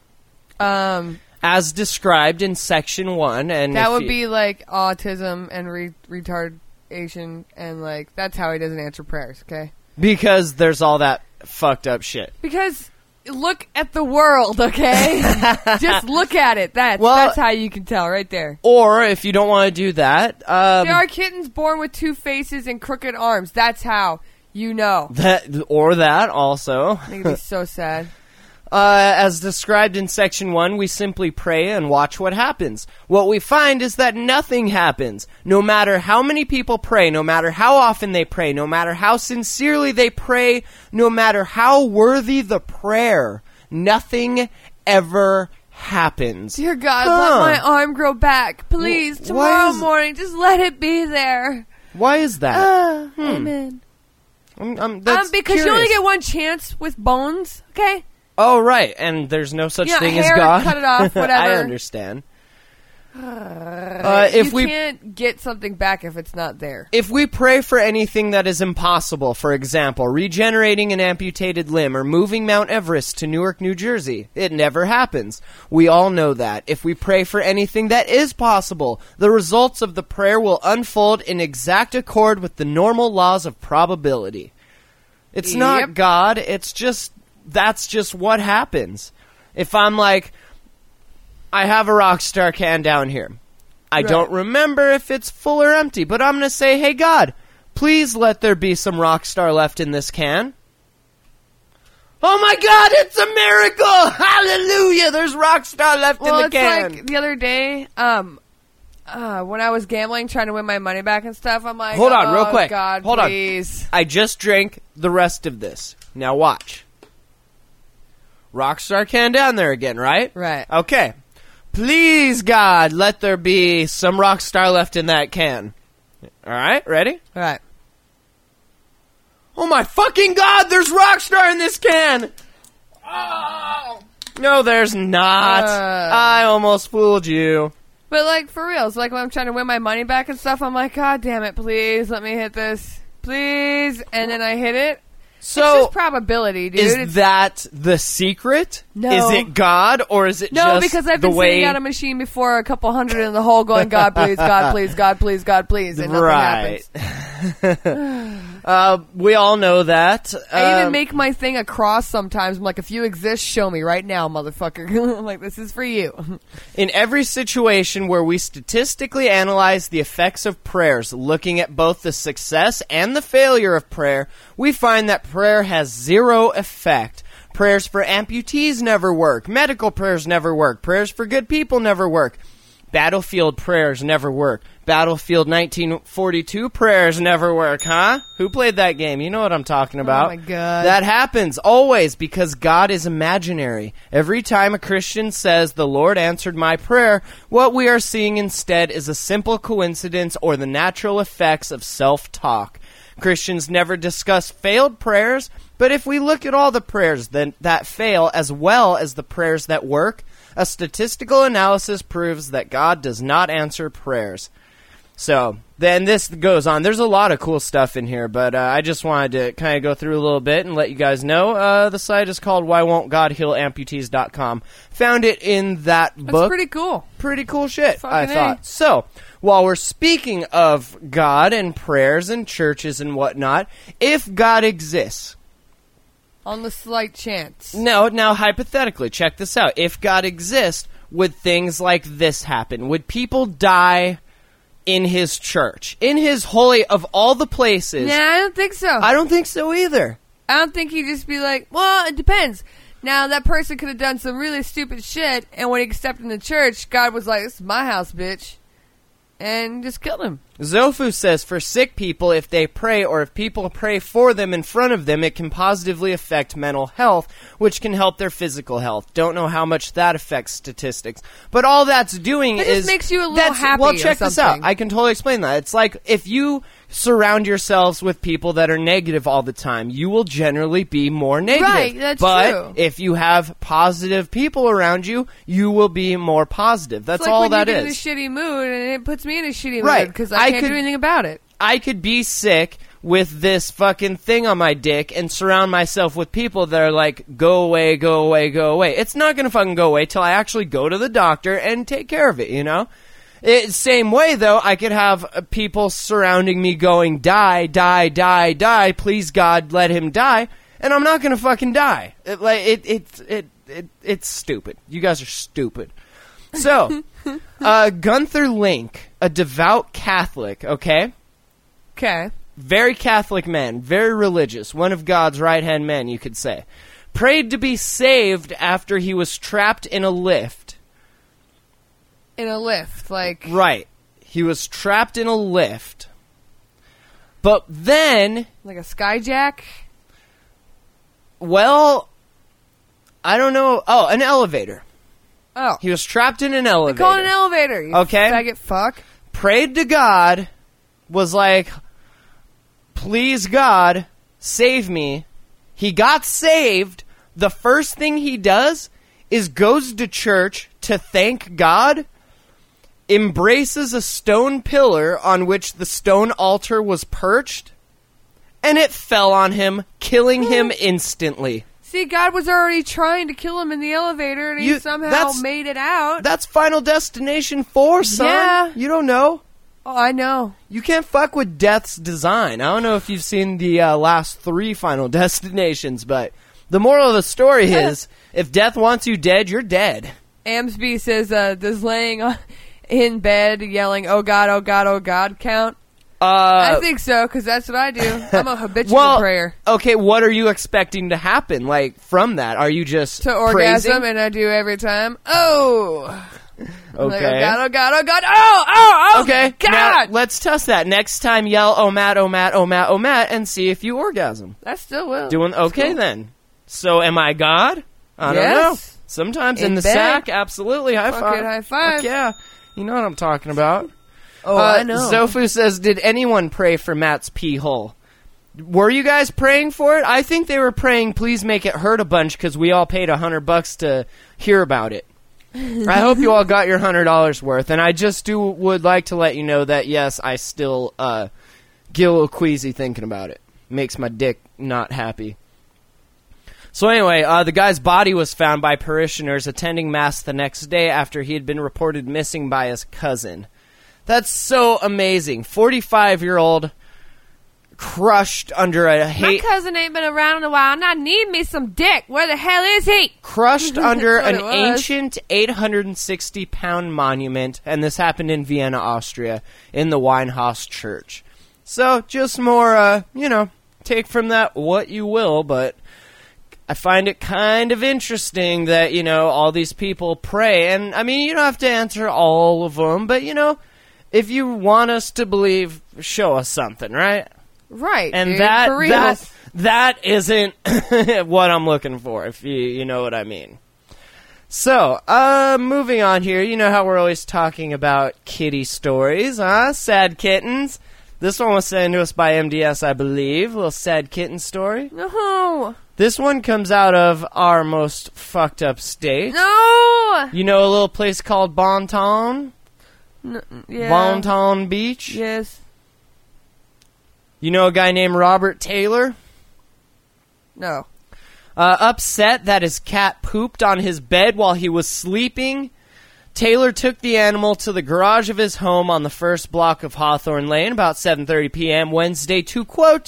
As described in section 1, and that would be like autism and retardation, and like that's how he doesn't answer prayers. Okay, because there's all that fucked up shit. Because look at the world, okay? Just look at it. That's how you can tell right there. Or if you don't want to do that, there are kittens born with 2 faces and crooked arms. That's how you know. That also. It'd be so sad. As described in section 1, we simply pray and watch what happens. What we find is that nothing happens. No matter how many people pray, no matter how often they pray, no matter how sincerely they pray, no matter how worthy the prayer, nothing ever happens. Dear God, let my arm grow back. Please, tomorrow morning, just let it be there. Why is that? Amen. That's because curious. you only get one chance with bones, okay? Oh, right, and there's no such thing hair, as God. Cut it off, whatever. I understand. If you can't get something back if it's not there. If we pray for anything that is impossible, for example, regenerating an amputated limb or moving Mount Everest to Newark, New Jersey, it never happens. We all know that. If we pray for anything that is possible, the results of the prayer will unfold in exact accord with the normal laws of probability. It's not God, it's just... That's just what happens. If I'm like, I have a Rockstar can down here. I don't remember if it's full or empty, but I'm going to say, hey, God, please let there be some Rockstar left in this can. Oh, my God, it's a miracle! Hallelujah! There's Rockstar left in the can. Well, it's like the other day, when I was gambling, trying to win my money back and stuff, I'm like, hold on, real quick. God, hold please. On. I just drank the rest of this. Now watch. Rockstar can down there again, right? Right. Okay. Please, God, let there be some Rockstar left in that can. All right, ready? All right. Oh my fucking God, there's Rockstar in this can! Oh. No, there's not. I almost fooled you. But, like, for real, it's like when I'm trying to win my money back and stuff, I'm like, God damn it, please, let me hit this. Please. And then I hit it. So, it's just probability, dude. Is that the secret? No. Is it God, or is it just No, because I've been sitting at a machine before, a couple hundred in the hole, going, God, please, God, please, God, please, God, please, and nothing happens. We all know that. I even make my thing a cross sometimes. I'm like, if you exist, show me right now, motherfucker. I'm like, this is for you. In every situation where we statistically analyze the effects of prayers, looking at both the success and the failure of prayer, we find that prayer has zero effect. Prayers for amputees never work. Medical prayers never work. Prayers for good people never work. Battlefield prayers never work. Battlefield 1942 prayers never work, huh? Who played that game? You know what I'm talking about. Oh my God. That happens always because God is imaginary. Every time a Christian says, the Lord answered my prayer, what we are seeing instead is a simple coincidence or the natural effects of self-talk. Christians never discuss failed prayers, but if we look at all the prayers that fail as well as the prayers that work, a statistical analysis proves that God does not answer prayers. So then this goes on. There's a lot of cool stuff in here, but I just wanted to kind of go through a little bit and let you guys know. The site is called WhyWon'tGodHealAmputees.com. Found it in that book. That's pretty cool. Pretty cool shit, I Fucking thought. A. So, while we're speaking of God and prayers and churches and whatnot, if God exists... On the slight chance. No, now hypothetically, check this out. If God exists, would things like this happen? Would people die in his church? In his holy of all the places? Nah, I don't think so. I don't think so either. I don't think he'd just be like, well, it depends. Now, that person could have done some really stupid shit, and when he stepped in the church, God was like, this is my house, bitch. And just killed him. Zofu says, for sick people, if they pray or if people pray for them in front of them, it can positively affect mental health, which can help their physical health. Don't know how much that affects statistics. But all that's doing It is... just makes you a little happy Well, or check this out. something. I can totally explain that. It's like, if you surround yourselves with people that are negative all the time, you will generally be more negative. Right, that's but true. if you have positive people around you, you will be more positive. That's It's like all when that you get is. in a shitty mood, and it puts me in a shitty Right. mood because I can't do anything about it. I could be sick with this fucking thing on my dick and surround myself with people that are like, go away, go away, go away. It's not going to fucking go away till I actually go to the doctor and take care of it, you know? Same way, though, I could have people surrounding me going, die, die, die, die, please God, let him die, and I'm not going to fucking die. It's stupid. You guys are stupid. So, Gunther Link, a devout Catholic, okay? Okay. Very Catholic man, very religious, one of God's right-hand men, you could say. Prayed to be saved after he was trapped in a lift. In a lift, like... Right. He was trapped in a lift. But then... Like a skyjack? Well, I don't know. Oh, an elevator. Oh. He was trapped in an elevator. They call it an elevator, you Okay. faggot fuck. Prayed to God, was like, please God, save me. He got saved. The first thing he does is goes to church to thank God, embraces a stone pillar on which the stone altar was perched, and it fell on him, killing him instantly. See, God was already trying to kill him in the elevator, and he somehow made it out. That's Final Destination 4, son. Yeah. You don't know. Oh, I know. You can't fuck with Death's design. I don't know if you've seen the last 3 Final Destinations, but the moral of the story is, if Death wants you dead, you're dead. Amsby says, does laying in bed yelling, oh God, oh God, oh God count? I think so, because that's what I do. I'm a habitual prayer. Okay, what are you expecting to happen, like, from that? Are you just To orgasm, praising? and I do every time. Oh! I'm like, Okay. oh God, oh God, oh God, oh, Okay, God! now let's test that. Next time, yell, oh Matt, oh Matt, oh Matt, oh Matt, and see if you orgasm. I still will. Okay, cool. then. So, am I God? I don't Yes. know. Sometimes in In the bed. sack, absolutely. High Fucking five. high five. Fuck yeah. You know what I'm talking about. Oh, I know. Zofu says, did anyone pray for Matt's pee hole? Were you guys praying for it? I think they were praying, please make it hurt a bunch, because we all paid $100 to hear about it. I hope you all got your $100 worth, and I just would like to let you know that, yes, I still get a little queasy thinking about it. Makes my dick not happy. So anyway, the guy's body was found by parishioners attending Mass the next day after he had been reported missing by his cousin. That's so amazing. 45-year-old crushed under a My cousin ain't been around in a while, and I need me some dick. Where the hell is he? crushed under That's an what it was. ancient 860-pound monument, and this happened in Vienna, Austria, in the Weinhaus Church. So, just more, take from that what you will, but I find it kind of interesting that, all these people pray, and, I mean, you don't have to answer all of them, but, if you want us to believe, show us something, right? Right. And dude, that for real. that isn't what I'm looking for, if you know what I mean. So, moving on here, you know how we're always talking about kitty stories, huh? Sad kittens. This one was sent to us by MDS, I believe. A little sad kitten story. No. This one comes out of our most fucked up state. No. You know a little place called Bon Ton? Yeah. Bonton Beach. Yes. You know a guy named Robert Taylor? No. Upset that his cat pooped on his bed while he was sleeping, Taylor took the animal to the garage of his home on the first block of Hawthorne Lane about 7:30 p.m. Wednesday to, quote,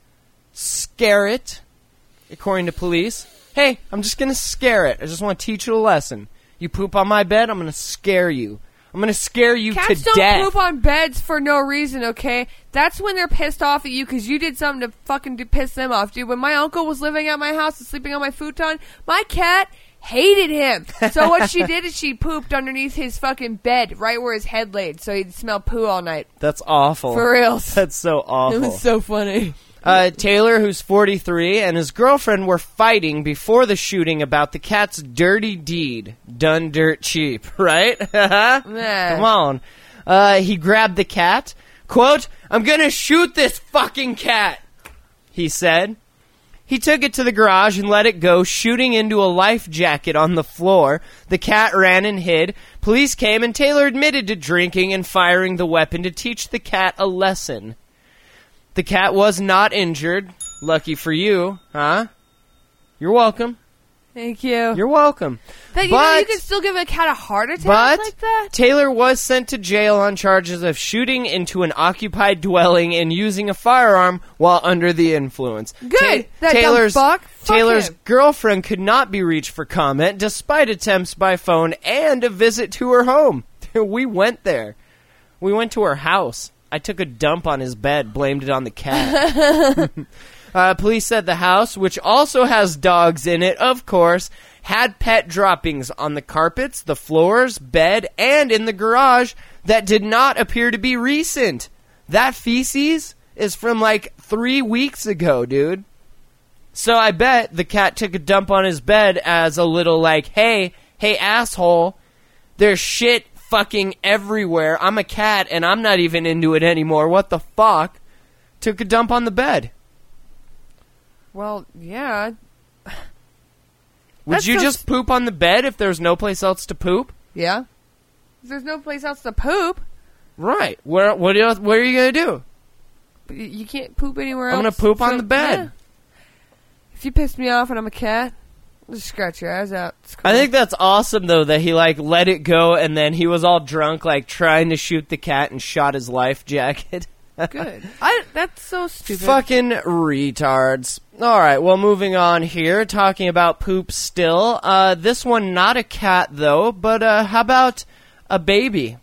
scare it, according to police. Hey, I'm just going to scare it. I just want to teach it a lesson. You poop on my bed, I'm going to scare you. I'm going to scare you Cats to death. Cats don't poop on beds for no reason, okay? That's when they're pissed off at you because you did something to fucking piss them off, dude. When my uncle was living at my house and sleeping on my futon, my cat hated him. So what she did is she pooped underneath his fucking bed, right where his head laid, so he'd smell poo all night. That's awful. For real. That's so awful. It was so funny. Taylor, who's 43, and his girlfriend were fighting before the shooting about the cat's dirty deed. Done dirt cheap, right? Come on. He grabbed the cat. Quote, I'm gonna shoot this fucking cat, he said. He took it to the garage and let it go, shooting into a life jacket on the floor. The cat ran and hid. Police came, and Taylor admitted to drinking and firing the weapon to teach the cat a lesson. The cat was not injured. Lucky for you, huh? You're welcome. Thank you. You're welcome. You know, you could still give a cat a heart attack like that? Taylor was sent to jail on charges of shooting into an occupied dwelling and using a firearm while under the influence. Good. Taylor's him. girlfriend could not be reached for comment despite attempts by phone and a visit to her home. We went there. We went to her house. I took a dump on his bed, blamed it on the cat. Police said the house, which also has dogs in it, of course, had pet droppings on the carpets, the floors, bed, and in the garage that did not appear to be recent. That feces is from like 3 weeks ago, dude. So I bet the cat took a dump on his bed as a little like, hey asshole, there's shit fucking everywhere. I'm a cat and I'm not even into it anymore. What the fuck? Took a dump on the bed. Well, yeah. Would you just poop on the bed if there's no place else to poop? Yeah. If there's no place else to poop. Right. What are you going to do? You can't poop anywhere else. I'm going to poop on the bed. Yeah. If you pissed me off and I'm a cat, I'll just scratch your eyes out. Cool. I think that's awesome, though, that he, like, let it go and then he was all drunk, like, trying to shoot the cat and shot his life jacket. Good. That's so stupid. Fucking retards. Alright, well, moving on here, talking about poop still. This one, not a cat, though, but how about a baby?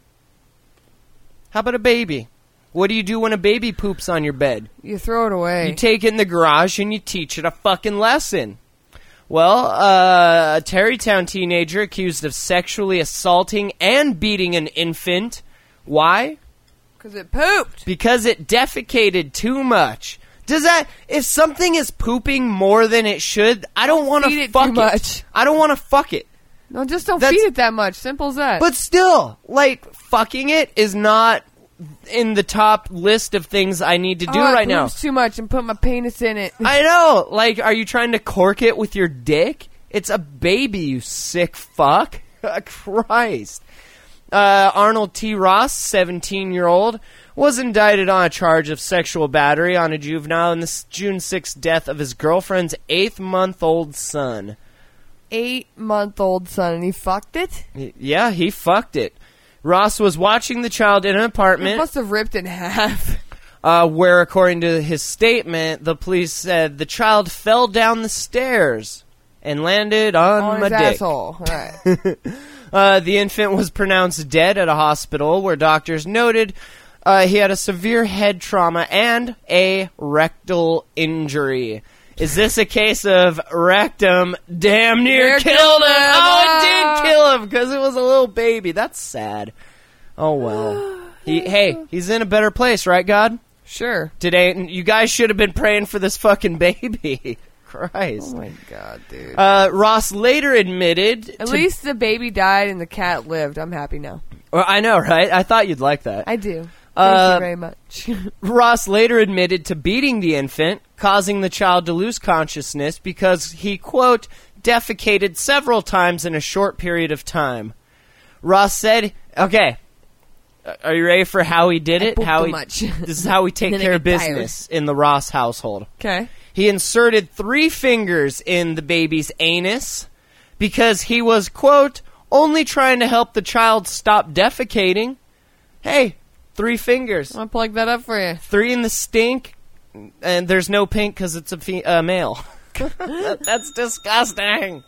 How about a baby? What do you do when a baby poops on your bed? You throw it away. You take it in the garage and you teach it a fucking lesson. Well, a Tarrytown teenager accused of sexually assaulting and beating an infant. Why? Because it pooped. Because it defecated too much. Does that... If something is pooping more than it should, I don't want to fuck it. Much. I don't want to fuck it. No, just don't feed it that much. Simple as that. But still, like, fucking it is not in the top list of things I need to do right now. It too much and put my penis in it. I know. Like, are you trying to cork it with your dick? It's a baby, you sick fuck. Christ. Arnold T. Ross, 17-year-old, was indicted on a charge of sexual battery on a juvenile in the June 6th death of his girlfriend's 8-month-old son. 8-month-old son, and he fucked it? Yeah, he fucked it. Ross was watching the child in an apartment. It must have ripped in half. Where, according to his statement, the police said the child fell down the stairs and landed on my his dick. Asshole. Right. The infant was pronounced dead at a hospital where doctors noted he had a severe head trauma and a rectal injury. Is this a case of rectum damn near killed him? Oh, it did kill him because it was a little baby. That's sad. Oh, well. He's in a better place, right, God? Sure. Today, you guys should have been praying for this fucking baby. Christ. Oh, my God, dude. Ross later admitted... At least the baby died and the cat lived. I'm happy now. Well, I know, right? I thought you'd like that. I do. Thank you very much. Ross later admitted to beating the infant, causing the child to lose consciousness because he, quote, defecated several times in a short period of time. Ross said, okay, Are you ready for how he did it? poop How too he, much. This is how we take Then I care of get tired. business in the Ross household. Okay. He inserted 3 fingers in the baby's anus because he was, quote, only trying to help the child stop defecating. Hey, 3 fingers. I'll plug that up for you. 3 in the stink, and there's no pink because it's a male. That's disgusting.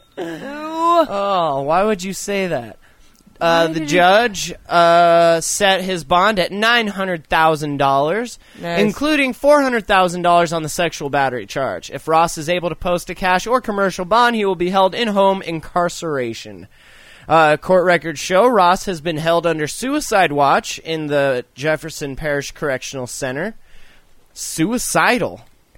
Oh, why would you say that? The judge set his bond at $900,000, Nice. including $400,000 on the sexual battery charge. If Ross is able to post a cash or commercial bond, he will be held in home incarceration. Court records show Ross has been held under suicide watch in the Jefferson Parish Correctional Center. Suicidal.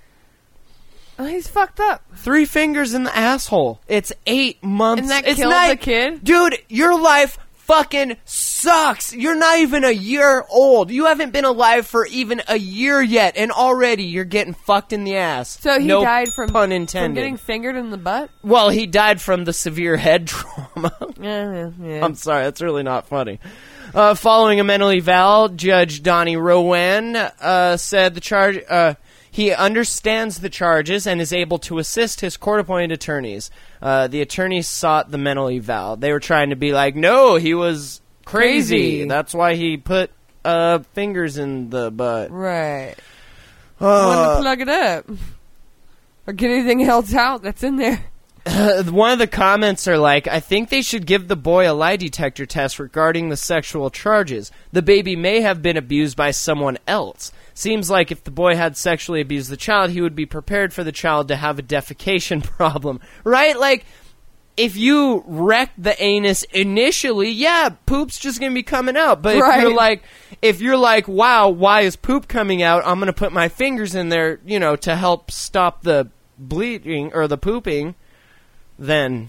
Oh, he's fucked up. 3 fingers in the asshole. It's 8 months. And that it's killed not, the kid? Dude, your life fucking sucks. You're not even a year old. You haven't been alive for even a year yet, and already you're getting fucked in the ass. So he no died from pun intended. getting fingered in the butt? Well, he died from the severe head trauma. Yeah. I'm sorry, that's really not funny. Following a mental eval, Judge Donnie Rowan said the charge. He understands the charges and is able to assist his court-appointed attorneys. The attorneys sought the mental eval. They were trying to be like, no, he was crazy. That's why he put fingers in the butt. Right. Want to plug it up. Or get anything else out that's in there. One of the comments are like, I think they should give the boy a lie detector test regarding the sexual charges. The baby may have been abused by someone else. Seems like if the boy had sexually abused the child, he would be prepared for the child to have a defecation problem. Right? Like, if you wreck the anus initially, yeah, poop's just going to be coming out. But if you're like, wow, why is poop coming out? I'm going to put my fingers in there, to help stop the bleeding or the pooping. Then,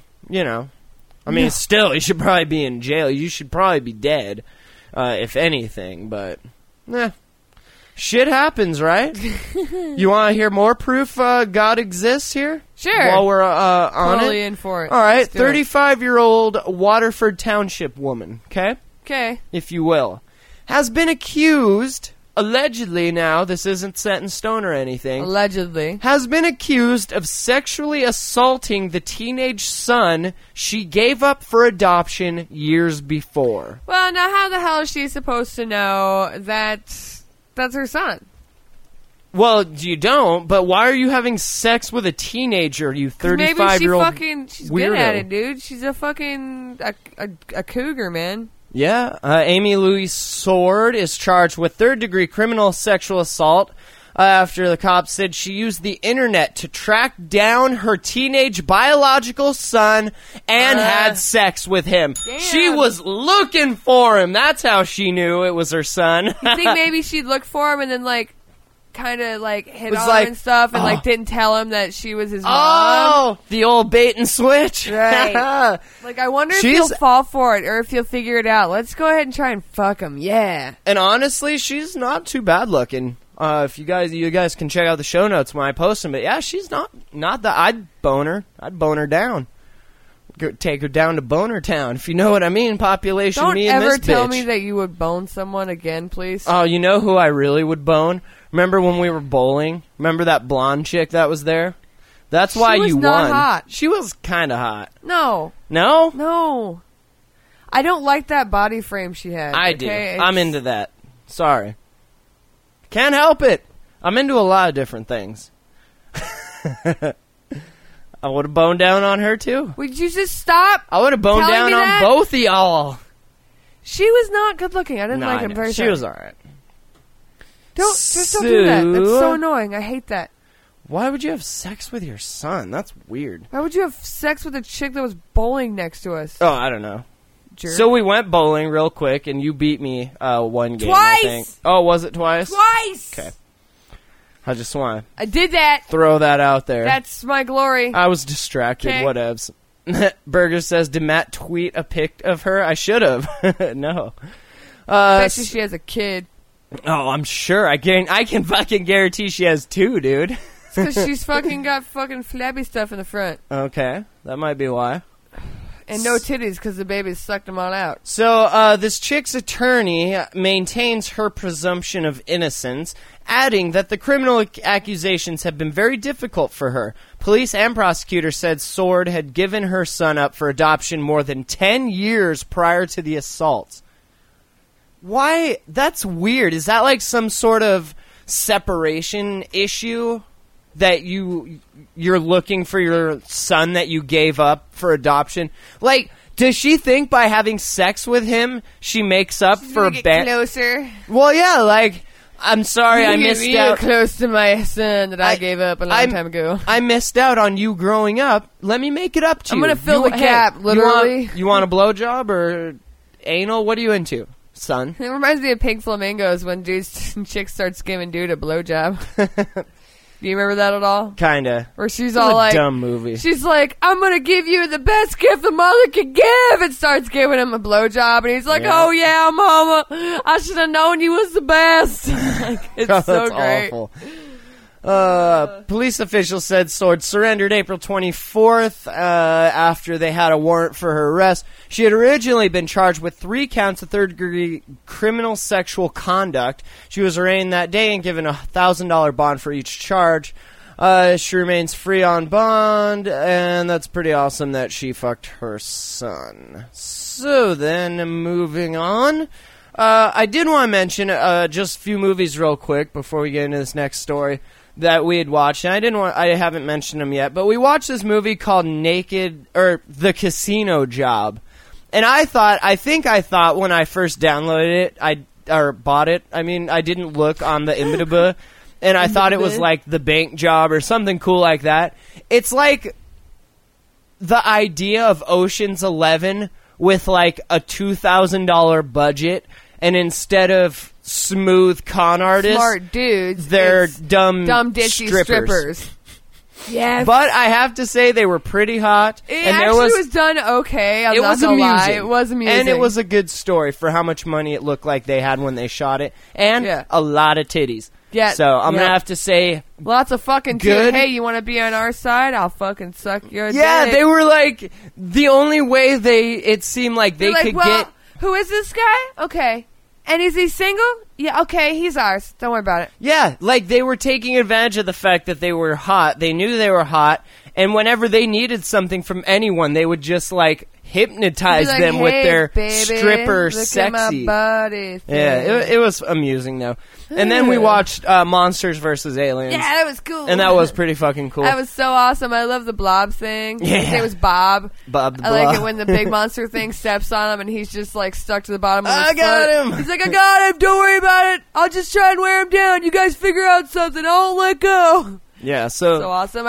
still, you should probably be in jail. You should probably be dead, if anything. But, shit happens, right? You want to hear more proof God exists here? Sure. While we're on totally it? in for it. All right, Let's do it. 35-year-old Waterford Township woman, okay? Okay. If you will, has been accused, allegedly now, this isn't set in stone or anything, Allegedly. has been accused of sexually assaulting the teenage son she gave up for adoption years before. Well, now how the hell is she supposed to know that that's her son? Well, you don't, but why are you having sex with a teenager, you 35-year-old Maybe she's weirdo? good at it, dude. She's a fucking a cougar, man. Yeah, Amy Louise Sword is charged with third-degree criminal sexual assault after the cops said she used the internet to track down her teenage biological son and had sex with him. Damn. She was looking for him. That's how she knew it was her son. You think maybe she'd look for him and then, kind of, hit Was on like, him and stuff and, didn't tell him that she was his mom? The old bait and switch. Right. I wonder if he'll fall for it or if he'll figure it out. Let's go ahead and try and fuck him. Yeah. And honestly, she's not too bad looking. If you guys can check out the show notes when I post them. But yeah, she's not that. I'd bone her. I'd bone her down. Take her down to Boner Town, if you know what I mean. Population Don't me and this ever tell bitch. me that you would bone someone again, please. Oh, you know who I really would bone? Remember when we were bowling? Remember that blonde chick that was there? That's why She was you not won. hot. She was kind of hot. No. No? No. I don't like that body frame she had. I okay? do. It's- I'm into that. Sorry. Can't help it. I'm into a lot of different things. I would have boned down on her too. Would you just stop? I would have boned telling down me on that? both of y'all. She was not good looking. I didn't No, like I him know. very She much. was alright. Just don't do that. That's Sue? so annoying. I hate that. Why would you have sex with your son? That's weird. Why would you have sex with a chick that was bowling next to us? Oh, I don't know. Jerk. So we went bowling real quick, and you beat me one game. Twice! I think. Oh, was it twice? Twice! Okay. I just want to I did that. throw that out there. That's my glory. I was distracted. Okay. Whatevs. Burger says, did Matt tweet a pic of her? I should have. No. Bet you she has a kid. Oh, I'm sure. I can fucking guarantee she has 2, dude. Because she's fucking got fucking flabby stuff in the front. Okay. That might be why. And no titties because the baby sucked them all out. So this chick's attorney maintains her presumption of innocence, adding that the criminal accusations have been very difficult for her. Police and prosecutors said Sword had given her son up for adoption more than 10 years prior to the assault. Why? That's weird. Is that like some sort of separation issue that you're looking for your son that you gave up for adoption? Like, does she think by having sex with him she makes up for closer? Well, yeah, like, I'm sorry I missed out. Close to my son that I gave up a long time ago. I missed out on you growing up. Let me make it up to you. I'm gonna fill the gap, literally. You want a blowjob or anal? What are you into, son? It reminds me of Pink Flamingos when dudes and chicks start giving dude a blowjob. Do you remember that at all? Kinda. Where she's all like, dumb movie. She's like, I'm gonna give you the best gift a mother could give, and starts giving him a blowjob, and he's like, oh yeah, mama, I should have known you was the best. Like, it's so great. Awful. Police officials said Sword surrendered April 24th after they had a warrant for her arrest. She had originally been charged with 3 counts of third-degree criminal sexual conduct. She was arraigned that day and given a $1,000 bond for each charge. She remains free on bond, and that's pretty awesome that she fucked her son. So then, moving on. I did want to mention just a few movies real quick before we get into this next story that we had watched, and I haven't mentioned them yet, but we watched this movie called The Casino Job. And I thought when I first downloaded it, or bought it, I didn't look on the IMDb, and I thought it was like The Bank Job or something cool like that. It's like the idea of Ocean's 11 with like a $2,000 budget, and instead of smooth con artists, smart dudes, they're dumb ditchy strippers. Yes, but I have to say they were pretty hot. It actually was done okay. I'm not gonna lie. It was amusing, and it was a good story for how much money it looked like they had when they shot it, and a lot of titties. Yeah, so I'm gonna have to say, lots of fucking good. Hey, you want to be on our side? I'll fucking suck your dick. Yeah, they were like the only way it seemed like they could get. Who is this guy? Okay. And is he single? Yeah, okay, he's ours. Don't worry about it. Yeah, like they were taking advantage of the fact that they were hot. They knew they were hot, and whenever they needed something from anyone, they would just like hypnotize them with their stripper sexy. Yeah, it was amusing though. And then we watched Monsters vs. Aliens. Yeah, that was cool. And that was pretty fucking cool. That was so awesome. I love the blob thing. Yeah. His name was Bob. Bob the Blob. I like it when the big monster thing steps on him and he's just like stuck to the bottom of his foot. I got him. He's like, I got him. Don't worry about it. I'll just try and wear him down. You guys figure out something. I won't let go. Yeah, so awesome.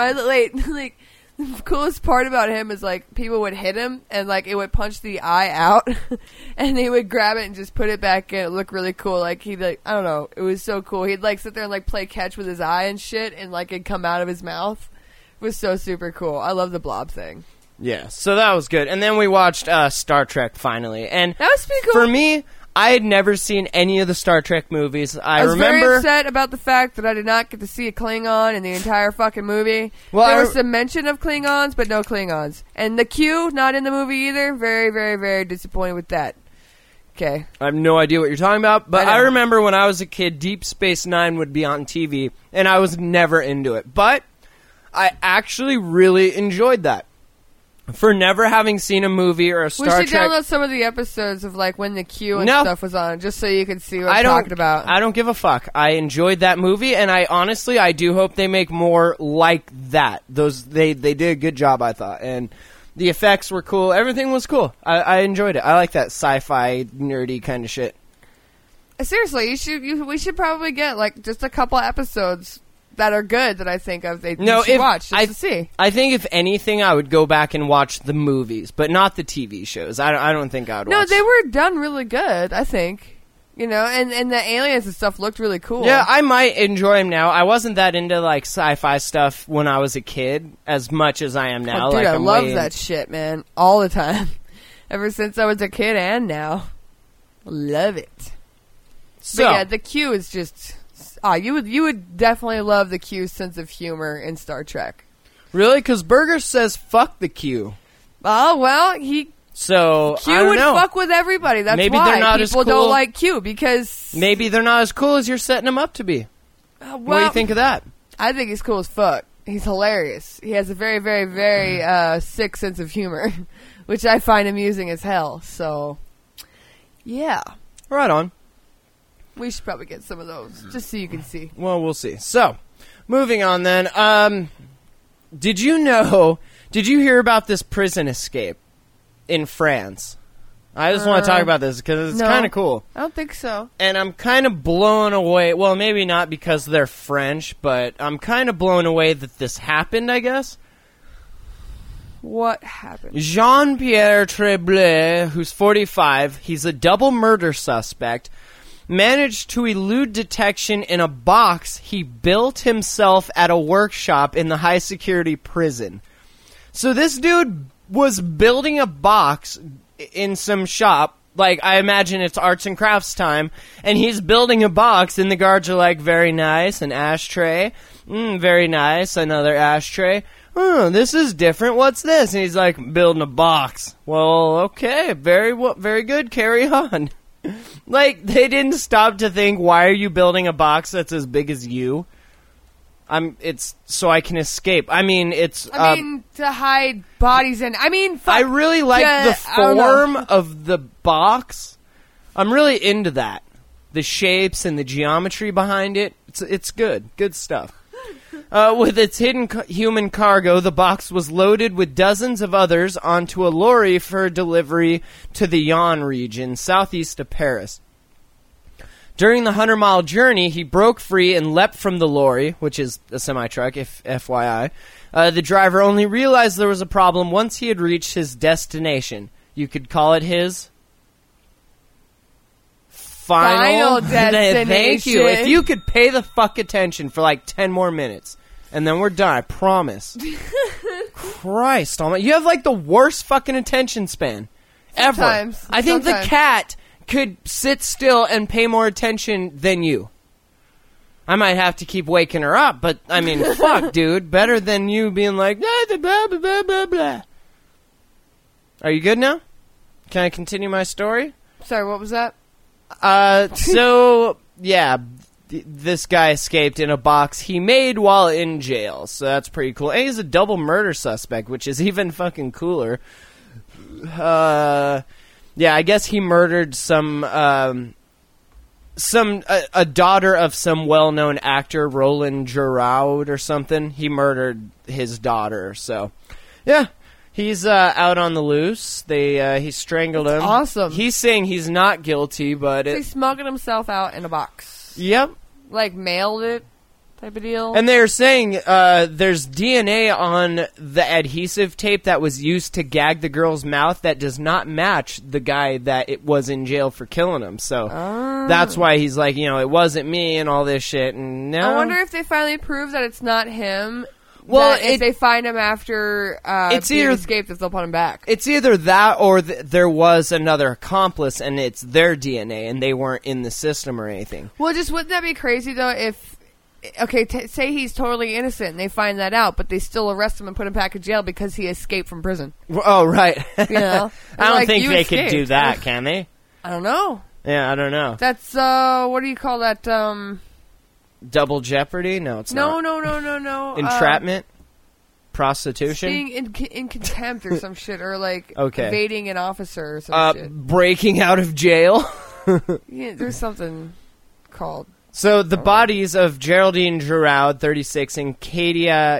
The coolest part about him is like people would hit him and like it would punch the eye out and they would grab it and just put it back in. It looked really cool. Like I don't know, it was so cool. He'd like sit there and like play catch with his eye and shit and like it'd come out of his mouth. It was so super cool. I love the blob thing. Yeah, so that was good. And then we watched Star Trek finally. And that was pretty cool. For me, I had never seen any of the Star Trek movies. I was very upset about the fact that I did not get to see a Klingon in the entire fucking movie. Well, there was some mention of Klingons, but no Klingons. And the Q, not in the movie either. Very, very, very disappointed with that. Okay. I have no idea what you're talking about, but I remember when I was a kid, Deep Space Nine would be on TV, and I was never into it. But I actually really enjoyed that. For never having seen a movie or a Star Trek. We should download some of the episodes of like when the Q and stuff was on, just so you can see what I'm talking about. I don't give a fuck. I enjoyed that movie, and I do hope they make more like that. They did a good job, I thought, and the effects were cool. Everything was cool. I enjoyed it. I like that sci-fi nerdy kind of shit. Seriously, we should probably get like just a couple episodes that are good that I think of. You should watch just to see. I think if anything, I would go back and watch the movies, but not the TV shows. I don't think I would. No, they were done really good. I think, and the aliens and stuff looked really cool. Yeah, I might enjoy them now. I wasn't that into like sci-fi stuff when I was a kid as much as I am now. Oh, dude, I love that shit, man, all the time. Ever since I was a kid and now, love it. So but yeah, the Q is just. You would definitely love the Q's sense of humor in Star Trek. Really? Because Burger says fuck the Q. Oh, well, So, Q I don't would know. fuck with everybody. That's Maybe why they're not as people cool. don't like Q, because... Maybe they're not as cool as you're setting them up to be. well, What do you think of that? I think he's cool as fuck. He's hilarious. He has a very, very, very sick sense of humor, which I find amusing as hell. So, yeah. Right on. We should probably get some of those, just so you can see. Well, we'll see. So, moving on then. Did you hear about this prison escape in France? I just want to talk about this because it's no. kind of cool. I don't think so. And I'm kind of blown away. Well, maybe not because they're French, but I'm kind of blown away that this happened, I guess. What happened? Jean-Pierre Tremblay, who's 45, he's a double murder suspect, managed to elude detection in a box he built himself at a workshop in the high-security prison. So this dude was building a box in some shop, like, I imagine it's arts and crafts time, and he's building a box, and the guards are like, very nice, an ashtray, very nice, another ashtray, this is different, what's this? And he's like, building a box. Well, okay, very good, carry on. Like, they didn't stop to think, why are you building a box that's as big as you? It's so I can escape. I mean, to hide bodies in. I mean, fuck. I really like the form of the box. I'm really into that. The shapes and the geometry behind it. It's good. Good stuff. With its hidden human cargo, the box was loaded with dozens of others onto a lorry for delivery to the Yonne region, southeast of Paris. During the 100-mile journey, he broke free and leapt from the lorry, which is a semi-truck, if FYI. The driver only realized there was a problem once he had reached his destination. You could call it his final destination. Thank you. If you could pay the fuck attention for like 10 more minutes, and then we're done, I promise. Christ almighty. You have like the worst fucking attention span ever. I think the cat could sit still and pay more attention than you. I might have to keep waking her up, but, I mean, fuck, dude. Better than you being like, blah, blah, blah, blah, blah. Are you good now? Can I continue my story? Sorry, what was that? So, yeah, this guy escaped in a box he made while in jail, so that's pretty cool. And he's a double murder suspect, which is even fucking cooler. Yeah, I guess he murdered a daughter of some well-known actor, Roland Giraud or something. He murdered his daughter, so yeah, he's out on the loose. He strangled him. Awesome. He's saying he's not guilty, but he smuggled himself out in a box. Yep. Like mailed it, type of deal. And they're saying there's DNA on the adhesive tape that was used to gag the girl's mouth that does not match the guy that it was in jail for killing him. So that's why he's like, it wasn't me and all this shit. And no. I wonder if they finally prove that it's not him. Well, if they find him after being escaped, if they'll put him back. It's either that or there was another accomplice and it's their DNA and they weren't in the system or anything. Well, just wouldn't that be crazy, though, if... Okay, say he's totally innocent and they find that out, but they still arrest him and put him back in jail because he escaped from prison. Oh, right. You know? I don't think they could do that, can they? I don't know. Yeah, I don't know. That's, what do you call that, Double jeopardy? No, it's not. No. Entrapment? Prostitution? Being in contempt or some shit, or like okay. evading an officer or some shit. Breaking out of jail? Yeah, there's something called... So the bodies of Geraldine Giraud, 36, and Keisha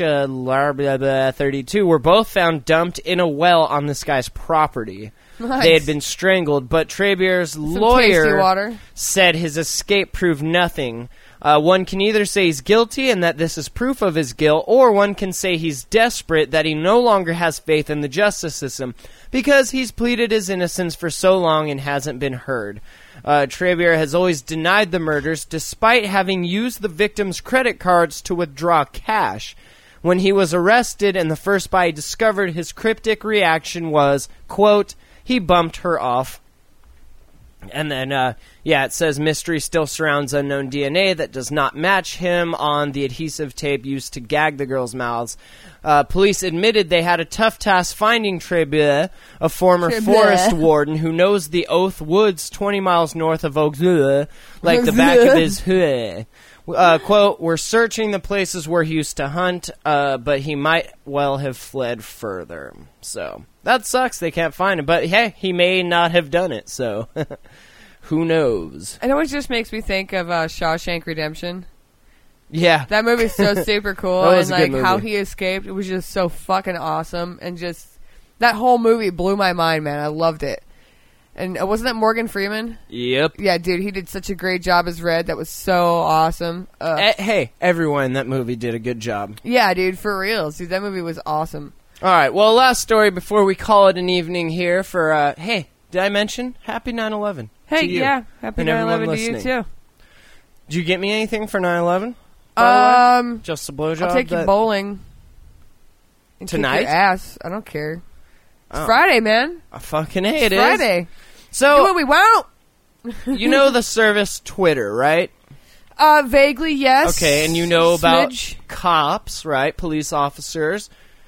Larba, 32, were both found dumped in a well on this guy's property. Nice. They had been strangled, but Trebier's lawyer water. said his escape proved nothing. One can either say he's guilty and that this is proof of his guilt, or one can say he's desperate, that he no longer has faith in the justice system, because he's pleaded his innocence for so long and hasn't been heard. Trebier has always denied the murders, despite having used the victims' credit cards to withdraw cash. When he was arrested and the first body discovered, his cryptic reaction was, quote, he bumped her off. And then Yeah, it says mystery still surrounds unknown DNA that does not match him on the adhesive tape used to gag the girls' mouths. Police admitted they had a tough task finding Trebia, a former forest warden who knows the Oath Woods 20 miles north of Oaks, like the back of his hood. Quote, we're searching the places where he used to hunt, but he might well have fled further. So, that sucks. They can't find him. But, hey, he may not have done it, so... Who knows? It always just makes me think of Shawshank Redemption. Yeah. That movie's so super cool. That was and a good like how movie. he escaped, it was just so fucking awesome. And just that whole movie blew my mind, man. I loved it. And wasn't that Morgan Freeman? Yep. Yeah, dude, he did such a great job as Red. That was so awesome. Hey, everyone in that movie did a good job. Yeah, dude, for real. Dude, that movie was awesome. All right, well, last story before we call it an evening here for, hey, did I mention Happy 9/11? Hey, to you yeah, happy and everyone 9/11 to you, listening. too. Did you get me anything for 9/11? Just a blowjob? I'll take you bowling. And kick Tonight? your ass. I don't care. It's Friday, man. I fucking hate It's it. Friday. So, Do what we want. you know the service Twitter, right? Vaguely, yes. Okay, and you know about Smidge. cops, right? Police officers.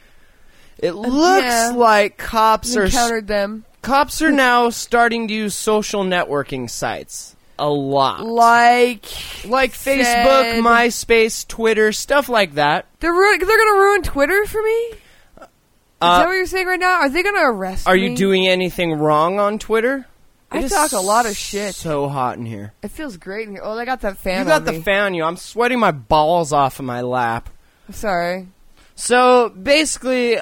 It looks yeah. like cops are Encountered them. Cops are now starting to use social networking sites a lot. Like Facebook, MySpace, Twitter, stuff like that. They're going to ruin Twitter for me? Is that what you're saying right now? Are they going to arrest me? Are you doing anything wrong on Twitter? I It is talk a lot of shit. So hot in here. It feels great in here. Oh, I got that fan You got on the me. fan on you. I'm sweating my balls off of my lap. Sorry. So, basically,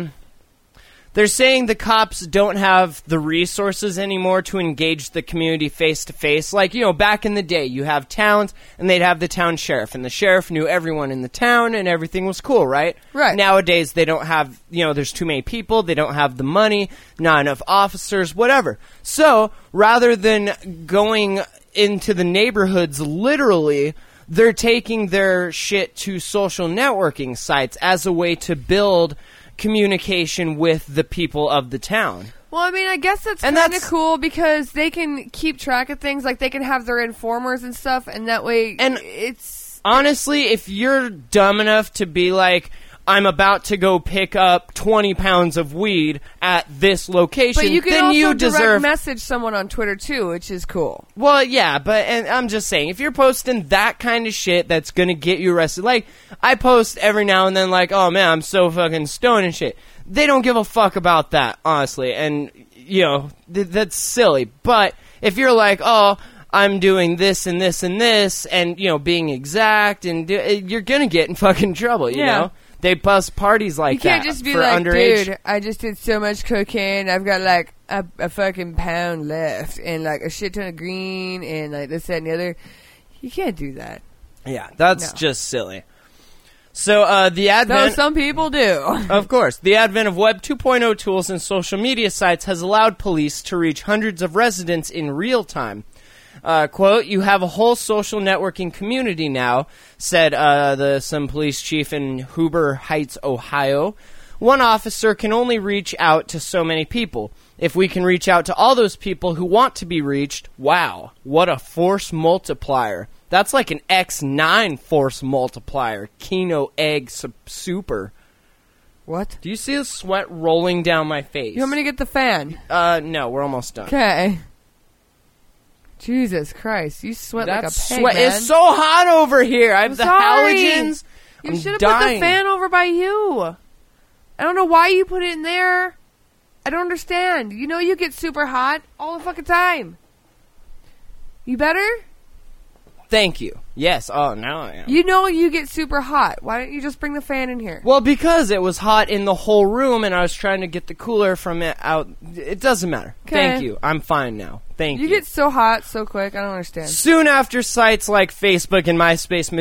they're saying the cops don't have the resources anymore to engage the community face-to-face. Like, you know, back in the day, you have towns, and they'd have the town sheriff, and the sheriff knew everyone in the town, and everything was cool, right? Right. Nowadays, they don't have, you know, there's too many people, they don't have the money, not enough officers, whatever. So, rather than going into the neighborhoods literally, they're taking their shit to social networking sites as a way to build communication with the people of the town. Well, I mean, I guess that's And kind of that's- cool because they can keep track of things. Like, they can have their informers and stuff, and that way And- it's... Honestly, if you're dumb enough to be like, I'm about to go pick up 20 pounds of weed at this location, But you can then also you direct deserve... message someone on Twitter, too, which is cool. Well, yeah, but and I'm just saying, if you're posting that kind of shit that's gonna get you arrested, like, I post every now and then, like, oh man, I'm so fucking stoned and shit. They don't give a fuck about that, honestly, and, you know, that's silly. But if you're like, oh, I'm doing this and this and this, and, you know, being exact, and you're gonna get in fucking trouble, you know? They bust parties like You can't that just be for like, underage. dude, I just did so much cocaine, I've got, like, a fucking pound left, and, like, a shit ton of green, and, like, this, that, and the other. You can't do that. Yeah, that's No. just silly. So, the Though advent... some people do. Of course. The advent of Web 2.0 tools and social media sites has allowed police to reach hundreds of residents in real time. Quote, you have a whole social networking community now, said some police chief in Huber Heights, Ohio. One officer can only reach out to so many people. If we can reach out to all those people who want to be reached, wow, what a force multiplier. That's like an X9 force multiplier. Kino Egg Super. What? Do you see the sweat rolling down my face? You want me to get the fan? No, we're almost done. Okay. Jesus Christ, you sweat like a pig, sweat. man. It's so hot over here. I have I'm the sorry. halogens. You I'm should have put dying. the fan over by you. I don't know why you put it in there. I don't understand. You know you get super hot all the fucking time. You better? Thank you. Yes. Oh, now I am. You know you get super hot. Why don't you just bring the fan in here? Well, because it was hot in the whole room, and I was trying to get the cooler from it out. It doesn't matter. Okay. Thank you. I'm fine now. Thank you. You get so hot so quick. I don't understand. Soon after sites like Facebook and MySpace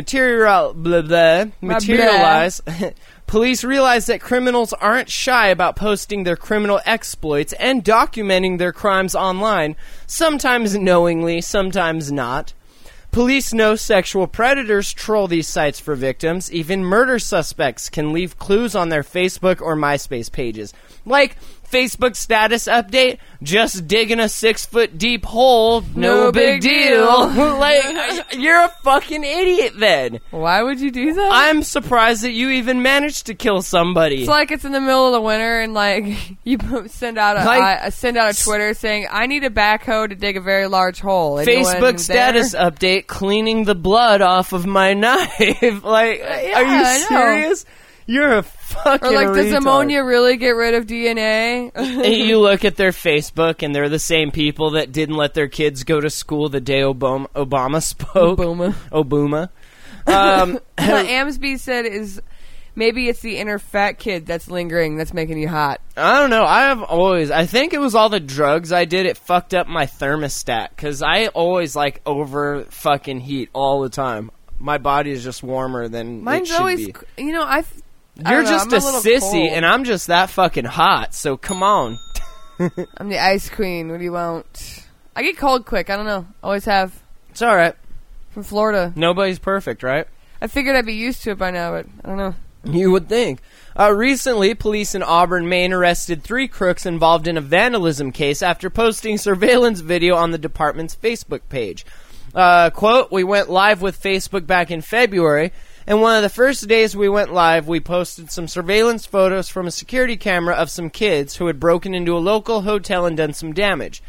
materialize, police realized that criminals aren't shy about posting their criminal exploits and documenting their crimes online, sometimes knowingly, sometimes not. Police know sexual predators troll these sites for victims. Even murder suspects can leave clues on their Facebook or MySpace pages. Like, Facebook status update, just digging a 6-foot deep hole, no big deal. Like, you're a fucking idiot then. Why would you do that? I'm surprised that you even managed to kill somebody. It's like it's in the middle of the winter and like you send out a Twitter saying, I need a backhoe to dig a very large hole. Facebook status update, cleaning the blood off of my knife. Like, are you serious? You're a fucking Or like, retard. does ammonia really get rid of DNA? And you look at their Facebook, and they're the same people that didn't let their kids go to school the day Obama spoke. Obama. What Amsby said is maybe it's the inner fat kid that's lingering that's making you hot. I don't know. I think it was all the drugs I did. It fucked up my thermostat, because I always like over fucking heat all the time. My body is just warmer than Mine's it should always, be. you know, You're just I'm a little sissy, cold. and I'm just that fucking hot, so come on. I'm the ice queen. What do you want? I get cold quick. I don't know. Always have. It's all right. From Florida. Nobody's perfect, right? I figured I'd be used to it by now, but I don't know. You would think. Recently, police in Auburn, Maine arrested 3 crooks involved in a vandalism case after posting surveillance video on the department's Facebook page. Quote, we went live with Facebook back in February, and one of the first days we went live, we posted some surveillance photos from a security camera of some kids who had broken into a local hotel and done some damage.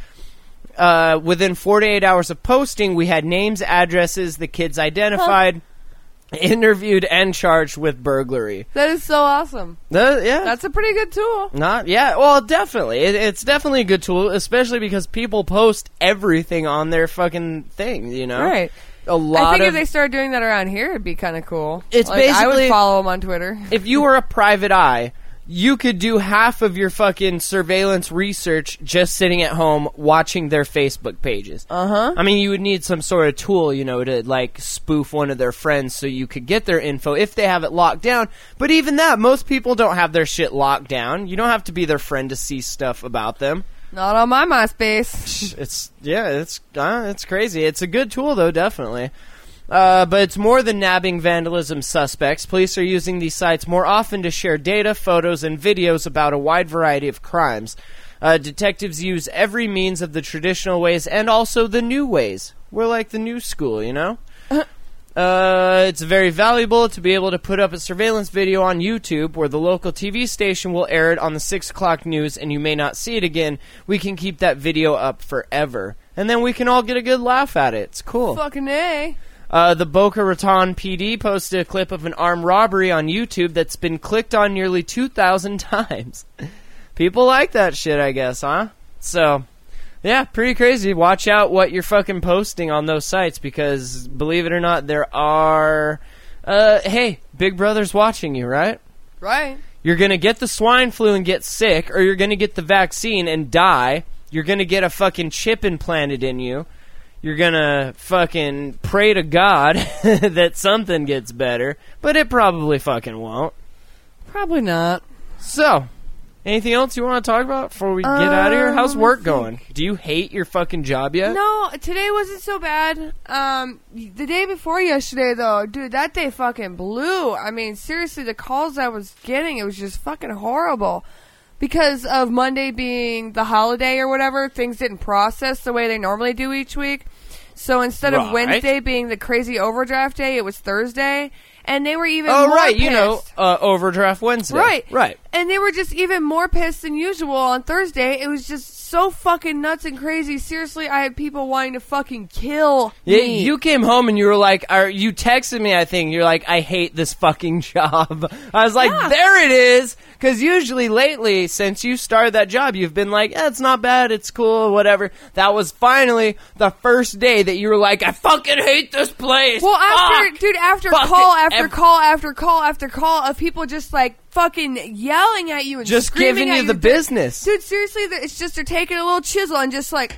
Within 48 hours of posting, we had names, addresses, the kids identified, interviewed, and charged with burglary. That is so awesome. Yeah. That's a pretty good tool. Well, definitely. It's definitely a good tool, especially because people post everything on their fucking thing, you know? Right. I think if they started doing that around here, it'd be kind of cool. It's like, I basically, would follow them on Twitter. If you were a private eye, you could do half of your fucking surveillance research just sitting at home watching their Facebook pages. Uh-huh. I mean, you would need some sort of tool, you know, to, like, spoof one of their friends so you could get their info if they have it locked down. But even that, most people don't have their shit locked down. You don't have to be their friend to see stuff about them. Not on my MySpace. It's crazy. It's a good tool, though, definitely. But it's more than nabbing vandalism suspects. Police are using these sites more often to share data, photos, and videos about a wide variety of crimes. Detectives use every means of the traditional ways and also the new ways. We're like the new school, you know? It's very valuable to be able to put up a surveillance video on YouTube where the local TV station will air it on the 6 o'clock news and you may not see it again. We can keep that video up forever. And then we can all get a good laugh at it. It's cool. Fucking A. The Boca Raton PD posted a clip of an armed robbery on YouTube that's been clicked on nearly 2,000 times. People like that shit, I guess, huh? So, yeah, pretty crazy. Watch out what you're fucking posting on those sites because, believe it or not, there are... hey, Big Brother's watching you, right? Right. You're going to get the swine flu and get sick, or you're going to get the vaccine and die. You're going to get a fucking chip implanted in you. You're gonna fucking pray to God that something gets better, but it probably fucking won't. Probably not. So, anything else you want to talk about before we get out of here? How's work going? Do you hate your fucking job yet? No, today wasn't so bad. The day before yesterday, though, dude, that day fucking blew. I mean, seriously, the calls I was getting, it was just fucking horrible. Because of Monday being the holiday or whatever, things didn't process the way they normally do each week. So instead of Wednesday being the crazy overdraft day, it was Thursday. And they were even more right, pissed. you know, overdraft Wednesday. Right. And they were just even more pissed than usual on Thursday. It was just so fucking nuts and crazy. Seriously, I had people wanting to fucking kill me. You came home and you were like, you texted me, I think. You're like, I hate this fucking job. I was like, there it is. Because usually lately, since you started that job, you've been like, it's not bad, it's cool, whatever. That was finally the first day that you were like, I fucking hate this place. Well, after call after call after call after call of people just like fucking yelling at you and just screaming giving you the business. Dude, seriously, it's just they're taking a little chisel and just like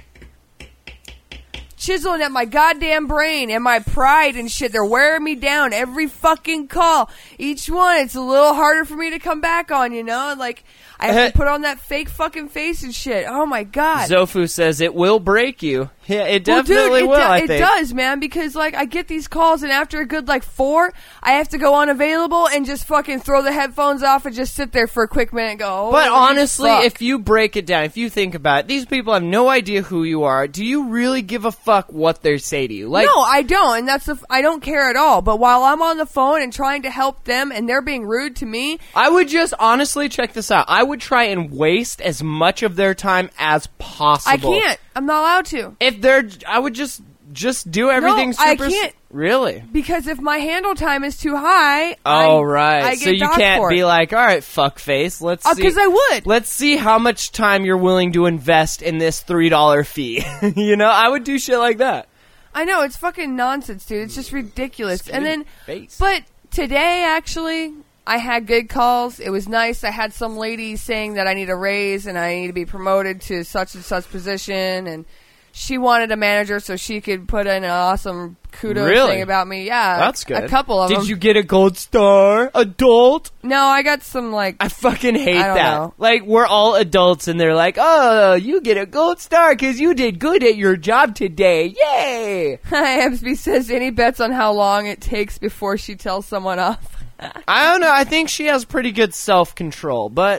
chiseling at my goddamn brain and my pride and shit. They're wearing me down every fucking call. Each one, it's a little harder for me to come back on, you know? Like, I have to put on that fake fucking face and shit. Oh my god. Zofu says, it will break you. Yeah, it definitely will, I think. It does, man, because, like, I get these calls, and after a good, like, 4, I have to go unavailable and just fucking throw the headphones off and just sit there for a quick minute and go, oh, but honestly, fuck. if you break it down, if you think about it, these people have no idea who you are. Do you really give a fuck what they say to you? Like, no, I don't, and I don't care at all. But while I'm on the phone and trying to help them and they're being rude to me, I would just, honestly, check this out. I would try and waste as much of their time as possible. I can't. I'm not allowed to. I would just do everything No, super... I can't. Really? Because if my handle time is too high, right. I get so you docked can't for be it. like, all right, fuckface, let's see. Because I would. Let's see how much time you're willing to invest in this $3 fee. You know, I would do shit like that. I know, it's fucking nonsense, dude. It's just ridiculous. And then, face. but today, actually, I had good calls. It was nice. I had some lady saying that I need a raise and I need to be promoted to such and such position, and she wanted a manager so she could put in an awesome kudos thing about me. Yeah. That's good. A couple of them. Did you get a gold star? Adult? No, I got some, like... I fucking hate I don't that. know. Like, we're all adults and they're like, oh, you get a gold star because you did good at your job today. Yay! Ebsby says, any bets on how long it takes before she tells someone off? I don't know. I think she has pretty good self-control, but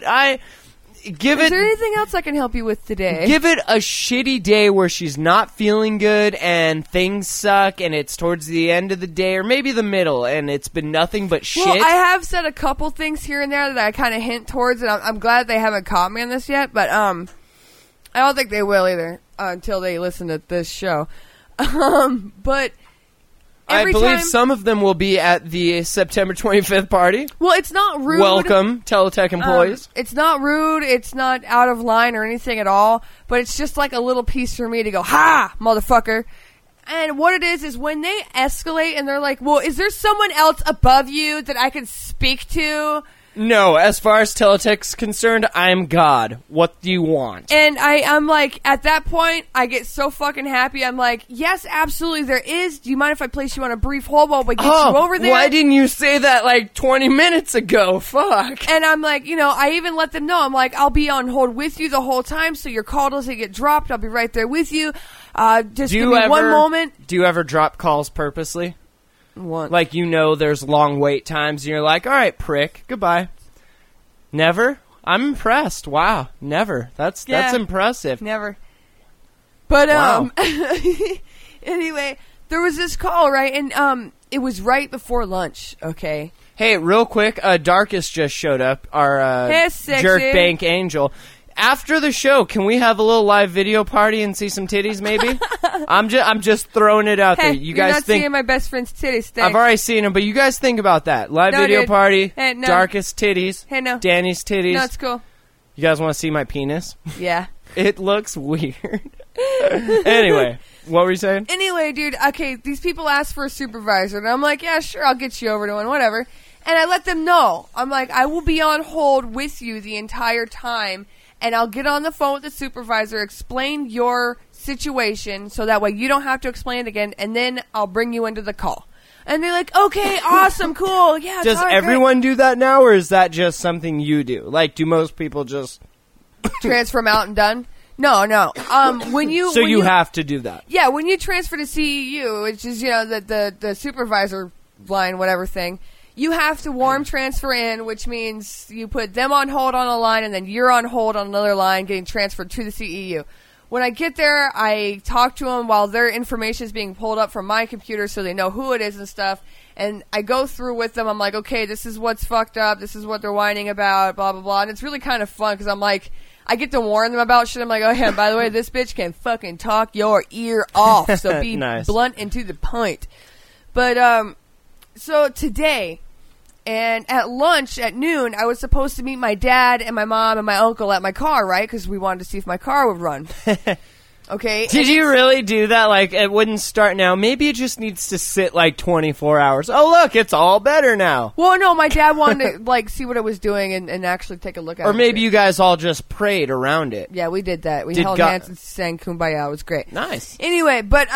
Is there anything else I can help you with today? Give it a shitty day where she's not feeling good and things suck and it's towards the end of the day or maybe the middle and it's been nothing but shit. Well, I have said a couple things here and there that I kind of hint towards, and I'm glad they haven't caught me on this yet, but I don't think they will either until they listen to this show. But... I believe some of them will be at the September 25th party. Well, it's not rude. Welcome, Teletech employees. It's not rude. It's not out of line or anything at all. But it's just like a little piece for me to go, ha, motherfucker. And what it is when they escalate and they're like, well, is there someone else above you that I can speak to? No, as far as Teletech's concerned, I'm God. What do you want? And I'm like, at that point, I get so fucking happy. I'm like, yes, absolutely, there is. Do you mind if I place you on a brief hold while we get you over there? Why didn't you say that like 20 minutes ago? Fuck. And I'm like, I even let them know. I'm like, I'll be on hold with you the whole time, so your call doesn't get dropped. I'll be right there with you. Just give me one moment. Do you ever drop calls purposely? What? Like, there's long wait times and you're like, all right, prick, goodbye. Never? I'm impressed. Wow, never. That's impressive. Never. But wow. Anyway, there was this call, right? And it was right before lunch, okay? Hey, real quick, Darkus just showed up, our hey, sexy. Jerk Bank Angel. After the show, can we have a little live video party and see some titties, maybe? I'm just throwing it out there. You guys you're not think seeing my best friend's titties? Thanks. I've already seen them, but you guys think about that. Live video dude. party, Hey, no. Darkest titties, Hey, no. Danny's titties. No, it's cool. You guys want to see my penis? Yeah. It looks weird. Anyway, what were you saying? Anyway, dude, okay, these people asked for a supervisor, and I'm like, yeah, sure, I'll get you over to one, whatever. And I let them know. I'm like, I will be on hold with you the entire time, and I'll get on the phone with the supervisor, explain your situation, so that way you don't have to explain it again, and then I'll bring you into the call. And they're like, okay, awesome, cool, yeah. Does everyone do that now, or is that just something you do? Like, do most people just transfer them out and done? No. When you you have to do that. Yeah, when you transfer to CEU, which is the supervisor line, whatever thing. You have to warm transfer in, which means you put them on hold on a line, and then you're on hold on another line getting transferred to the CEU. When I get there, I talk to them while their information is being pulled up from my computer so they know who it is and stuff. And I go through with them. I'm like, okay, this is what's fucked up. This is what they're whining about, blah, blah, blah. And it's really kind of fun because I'm like, I get to warn them about shit. I'm like, oh, yeah, by the way, this bitch can fucking talk your ear off. So be nice. Blunt and to the point. But, so today, and at lunch at noon, I was supposed to meet my dad and my mom and my uncle at my car, right? Because we wanted to see if my car would run. Okay. Did you really do that? Like, it wouldn't start now. Maybe it just needs to sit like 24 hours. Oh, look, it's all better now. Well, no, my dad wanted to see what it was doing and actually take a look at it. Or maybe you guys all just prayed around it. Yeah, we did that. We held hands and sang Kumbaya. It was great. Nice. Anyway, but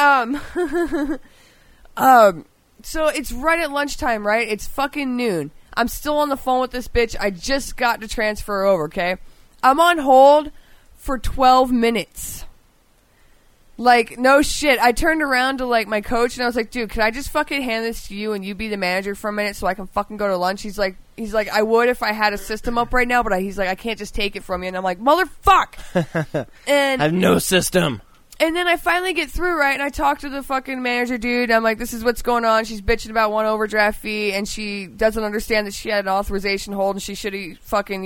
so it's right at lunchtime, right? It's fucking noon. I'm still on the phone with this bitch. I just got to transfer over, okay? I'm on hold for 12 minutes. Like, no shit. I turned around to, like, my coach, and I was like, dude, could I just fucking hand this to you and you be the manager for a minute so I can fucking go to lunch? He's like, I would if I had a system up right now, but he's like, I can't just take it from you. And I'm like, motherfuck! And I have no system. And then I finally get through, right, and I talk to the fucking manager dude. I'm like, this is what's going on. She's bitching about one overdraft fee, and she doesn't understand that she had an authorization hold, and she should have fucking,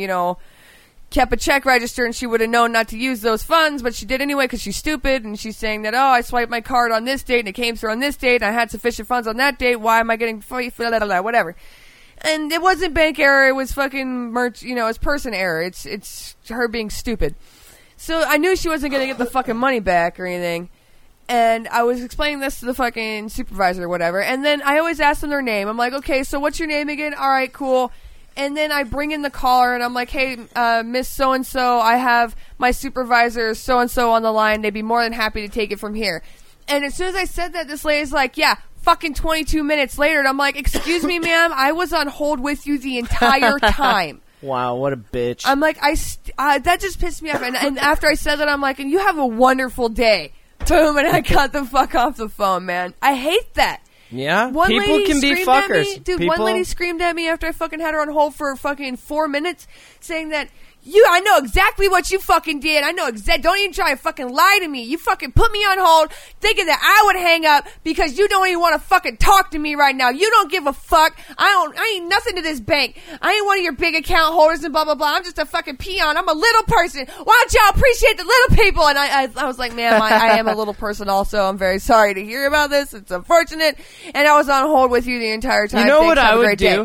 kept a check register, and she would have known not to use those funds, but she did anyway because she's stupid. And she's saying that, I swiped my card on this date and it came through on this date and I had sufficient funds on that date. Why am I getting whatever? And it wasn't bank error, it was fucking it's person error. It's her being stupid. So I knew she wasn't gonna get the fucking money back or anything. And I was explaining this to the fucking supervisor or whatever. And then I always ask them their name. I'm like, okay, so what's your name again? All right, cool. And then I bring in the caller, and I'm like, hey, Miss So-and-so, I have my supervisor so-and-so on the line. They'd be more than happy to take it from here. And as soon as I said that, this lady's like, yeah, fucking 22 minutes later. And I'm like, excuse me, ma'am, I was on hold with you the entire time. Wow, what a bitch. I'm like, that just pissed me off. And after I said that, I'm like, and you have a wonderful day. Boom, and I got the fuck off the phone, man. I hate that. Yeah, people can be fuckers. Dude, people... one lady screamed at me after I fucking had her on hold for fucking 4 minutes, saying that, I know exactly what you fucking did. I know don't even try to fucking lie to me. You fucking put me on hold thinking that I would hang up because you don't even want to fucking talk to me right now. You don't give a fuck. I ain't nothing to this bank. I ain't one of your big account holders and blah, blah, blah. I'm just a fucking peon. I'm a little person. Why don't y'all appreciate the little people? And I was like, ma'am, I am a little person also. I'm very sorry to hear about this. It's unfortunate. And I was on hold with you the entire time. You know Thanks, what I would day. do?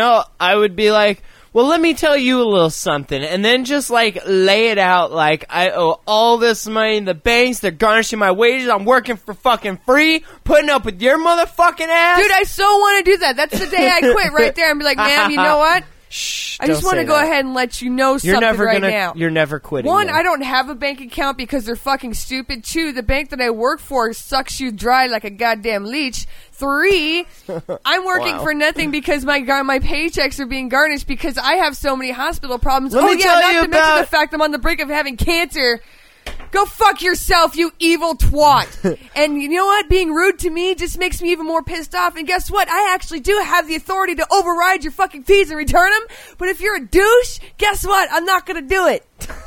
I would be like, well, let me tell you a little something, and then just, lay it out like I owe all this money in the banks, they're garnishing my wages, I'm working for fucking free, putting up with your motherfucking ass. Dude, I so want to do that. That's the day I quit right there and be like, ma'am, you know what? Shh, I just want to go ahead and let you know something now. You're never quitting. One, though. I don't have a bank account because they're fucking stupid. Two, the bank that I work for sucks you dry like a goddamn leech. Three, I'm working for nothing because my paychecks are being garnished because I have so many hospital problems. Not to mention the fact I'm on the brink of having cancer. Go fuck yourself, you evil twat. And you know what? Being rude to me just makes me even more pissed off. And guess what? I actually do have the authority to override your fucking fees and return them. But if you're a douche, guess what? I'm not going to do it.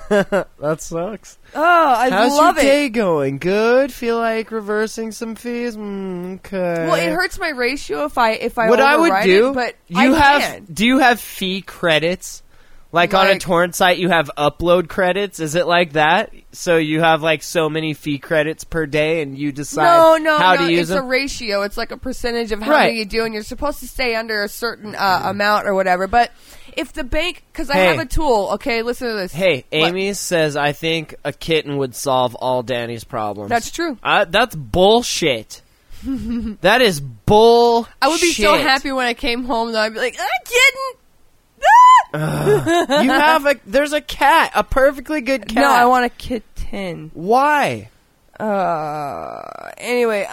That sucks. Oh, I love it. How's your day going? Good? Feel like reversing some fees? Okay. Well, it hurts my ratio if I what I would do, it, but do you have fee credits? Like on a torrent site, you have upload credits. Is it like that? So you have so many fee credits per day, and you decide how to use them? It's a ratio. It's like a percentage of how many you do, and you're supposed to stay under a certain amount or whatever. But if the bank, because I have a tool. Okay, listen to this. Hey, Amy says, I think a kitten would solve all Danny's problems. That's true. That's bullshit. That is bullshit. I would be so happy when I came home, though. I'd be like, kitten! There's a cat, a perfectly good cat. No, I want a kitten. Why? Anyway,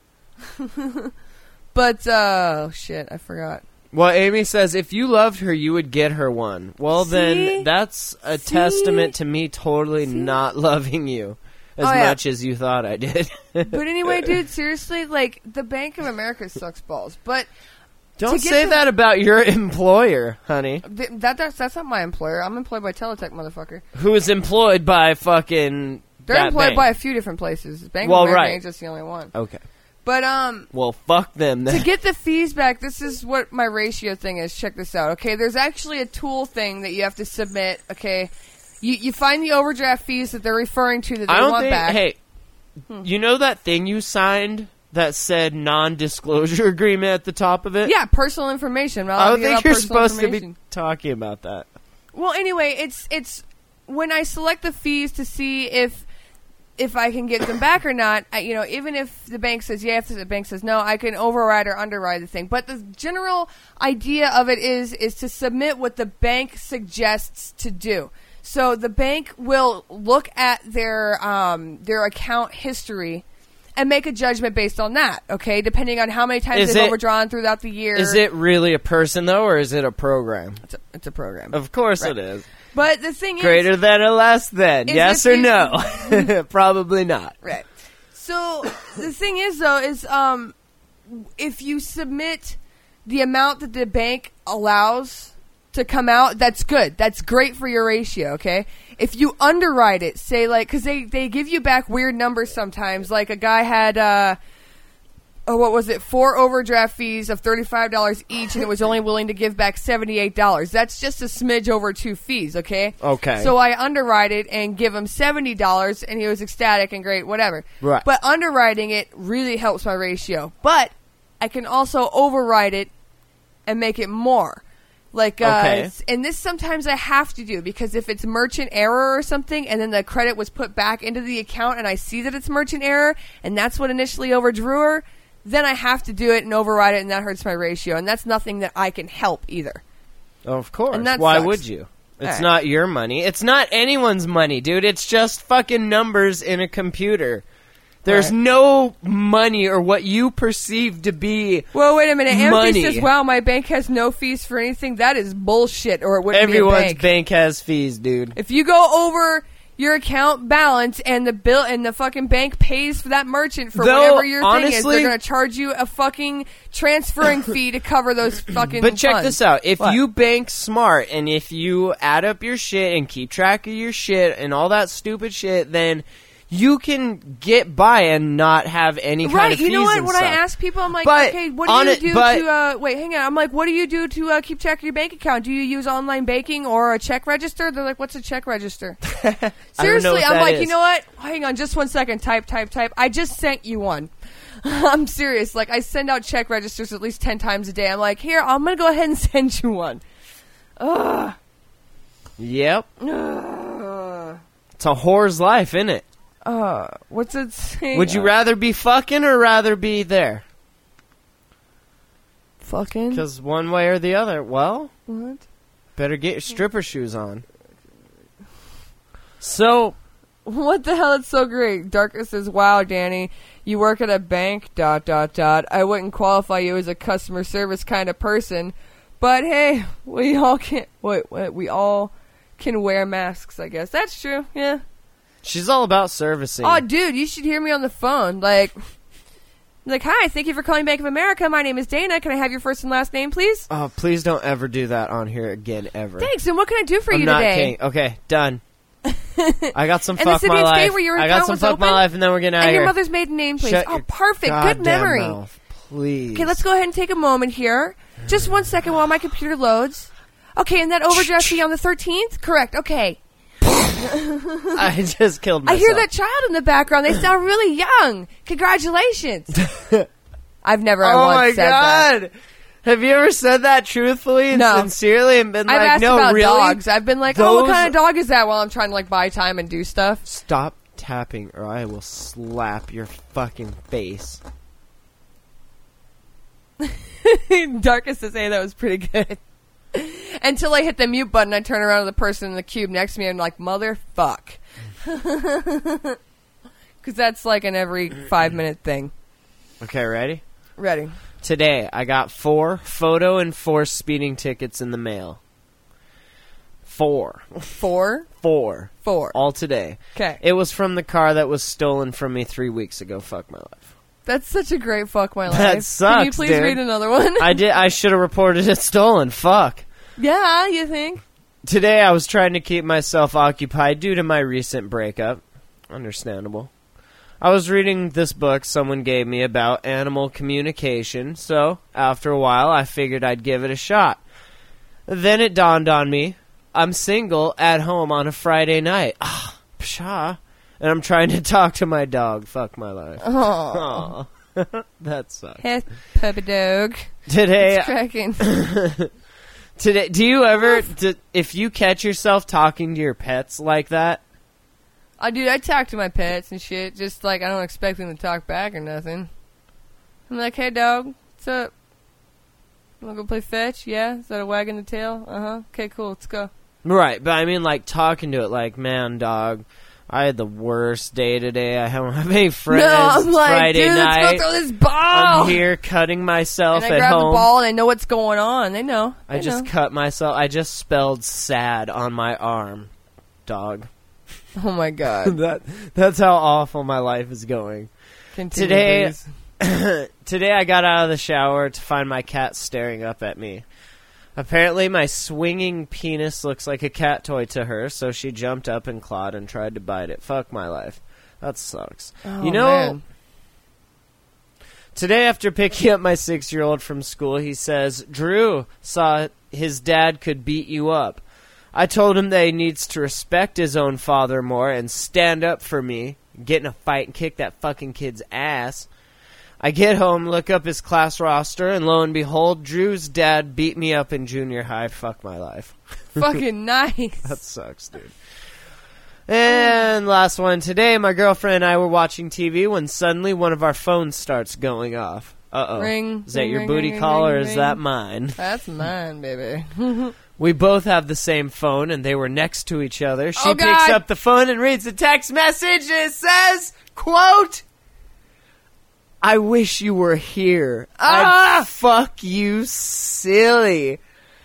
but, oh shit, I forgot. Well, Amy says, if you loved her, you would get her one. Well, then, that's a testament to me totally not loving you as much as you thought I did. But anyway, dude, seriously, the Bank of America sucks balls, but... Don't say that about your employer, honey. That's not my employer. I'm employed by Teletech, motherfucker. Who is employed by fucking... They're employed by a few different places. Bank of America ain't just the only one. Okay. But, well, fuck them then. To get the fees back, this is what my ratio thing is. Check this out, okay? There's actually a tool thing that you have to submit, okay? You find the overdraft fees that they're referring to that they want back. Hey, you know that thing you signed that said non-disclosure agreement at the top of it? Yeah, personal information. I don't think you're supposed to be talking about that. Well, anyway, it's when I select the fees to see if I can get them back or not, even if the bank says yeah, if the bank says no, I can override or underride the thing. But the general idea of it is to submit what the bank suggests to do. So the bank will look at their account history and make a judgment based on that, okay? Depending on how many times they've overdrawn throughout the year. Is it really a person, though, or is it a program? It's a program. Of course it is. But the thing is... Greater than or less than? Yes or no? Probably not. Right. So the thing is, though, is if you submit the amount that the bank allows to come out, that's good. That's great for your ratio, okay? If you underwrite it, say, like, because they give you back weird numbers sometimes. Like, a guy had, 4 overdraft fees of $35 each, and it was only willing to give back $78. That's just a smidge over 2 fees, okay? Okay. So I underwrite it and give him $70, and he was ecstatic and great, whatever. Right. But underwriting it really helps my ratio. But I can also override it and make it more. Like, Okay. And this sometimes I have to do, because if it's merchant error or something, and then the credit was put back into the account, and I see that it's merchant error, and that's what initially overdrew her, then I have to do it and override it, and that hurts my ratio. And that's nothing that I can help either. Of course. And that Why sucks. would you? It's Alright. not your money. It's not anyone's money, dude. It's just fucking numbers in a computer. There's Right. no money or what you perceive to be Well, wait a minute. money. Amphi says, wow, my bank has no fees for anything. That is bullshit, or it wouldn't Everyone's be a bank. bank has fees, dude. If you go over your account balance and the bill and the fucking bank pays for that merchant for Though, whatever your thing is, honestly- they're going to charge you a fucking transferring fee to cover those fucking But check funds. this out. If What? you bank smart and if you add up your shit and keep track of your shit and all that stupid shit, then you can get by and not have any kind Right, of you fees know what? and When stuff. I ask people, I'm like, But okay, what on do you it- do but- to, wait, hang on. I'm like, what do you do to keep track of your bank account? Do you use online banking or a check register? They're like, what's a check register? Seriously, what I'm that like, is. you know what? Hang on just one second. Type. I just sent you one. I'm serious. Like, I send out check registers at least 10 times a day. I'm like, here, I'm going to go ahead and send you one. Ugh. Yep. Ugh. It's a whore's life, isn't it? What's it saying? Would you rather be fucking or rather be there? Fucking? Because one way or the other, well, What? better get your stripper shoes on. So, What the hell? It's so great. Darker says, wow, Danny, you work at a bank, ... I wouldn't qualify you as a customer service kind of person, but hey, we all can we all can wear masks, I guess. That's true, yeah. she's all about servicing. Oh, dude, you should hear me on the phone. Like, hi, thank you for calling Bank of America. My name is Dana. Can I have your first and last name, please? Oh, please don't ever do that on here again, ever. Thanks, and what can I do for I'm you not today? kidding. Okay, done. I got some And the fuck city my and state life. where your I got account some was fuck my open? life, and then we're getting out And of your here. mother's maiden name, please. Shut Oh, your perfect. Good goddamn memory. mouth, please. Okay, let's go ahead and take a moment here. Just 1 second while my computer loads. Okay, and that overdraft fee on the 13th? Correct, okay. I just killed myself. I hear that child in the background. They sound really young. Congratulations. I've never Oh once my said that. god! Have you ever said that truthfully and No. sincerely and been I've like, asked no, about really? dogs. I've been like, oh, what Those- kind of dog is that while I'm trying to, like, buy time and do stuff? Stop tapping or I will slap your fucking face. Darkest to say that was pretty good. Until I hit the mute button, I turn around to the person in the cube next to me and I'm like, motherfuck. Because that's like an every 5-minute thing. Okay, ready? Ready. Today, I got 4 photo enforced speeding tickets in the mail. 4. 4? 4. 4. All today. Okay. It was from the car that was stolen from me 3 weeks ago. Fuck my life. That's such a great fuck my life. That Can you sucks, please dude. read another one? I should have reported it stolen. Fuck. Yeah, you think? Today I was trying to keep myself occupied due to my recent breakup. Understandable. I was reading this book someone gave me about animal communication, so after a while I figured I'd give it a shot. Then it dawned on me, I'm single at home on a Friday night. Ah, pshaw. And I'm trying to talk to my dog. Fuck my life. Oh, Aw. That sucks. hey, puppy dog. Today, It's cracking. Today, do you ever, if you catch yourself talking to your pets like that? Dude, I talk to my pets and shit. Just like I don't expect them to talk back or nothing. I'm like, hey, dog, what's up? Wanna go play fetch? Yeah? Is that a wag in the tail? Uh-huh. Okay, cool, let's go. Right, but I mean, like, talking to it like, man, dog, I had the worst day today. I don't have any friends. No, I'm It's like, Friday dude, night. let's go throw this ball. I'm here cutting myself and I at grab home. the ball and I know what's going on. They know. I They just know. cut myself. I just spelled sad on my arm, dog. Oh my god. That's how awful my life is going. Continue, Today I got out of the shower to find my cat staring up at me. Apparently my swinging penis looks like a cat toy to her, so she jumped up and clawed and tried to bite it. Fuck my life. That sucks. Oh, you know, man. Today after picking up my 6-year-old from school, he says, Drew saw his dad could beat you up. I told him that he needs to respect his own father more and stand up for me, get in a fight and kick that fucking kid's ass. I get home, look up his class roster, and lo and behold, Drew's dad beat me up in junior high. Fuck my life. Fucking nice. That sucks, dude. And last one. Today, my girlfriend and I were watching TV when suddenly one of our phones starts going off. Uh-oh. Ring. Is that ring, your ring, booty ring, call, ring, or is ring. that mine? That's mine, baby. We both have the same phone, and they were next to each other. She Oh, picks God. up the phone and reads the text message, and it says, quote, I wish you were here. I'd fuck you silly.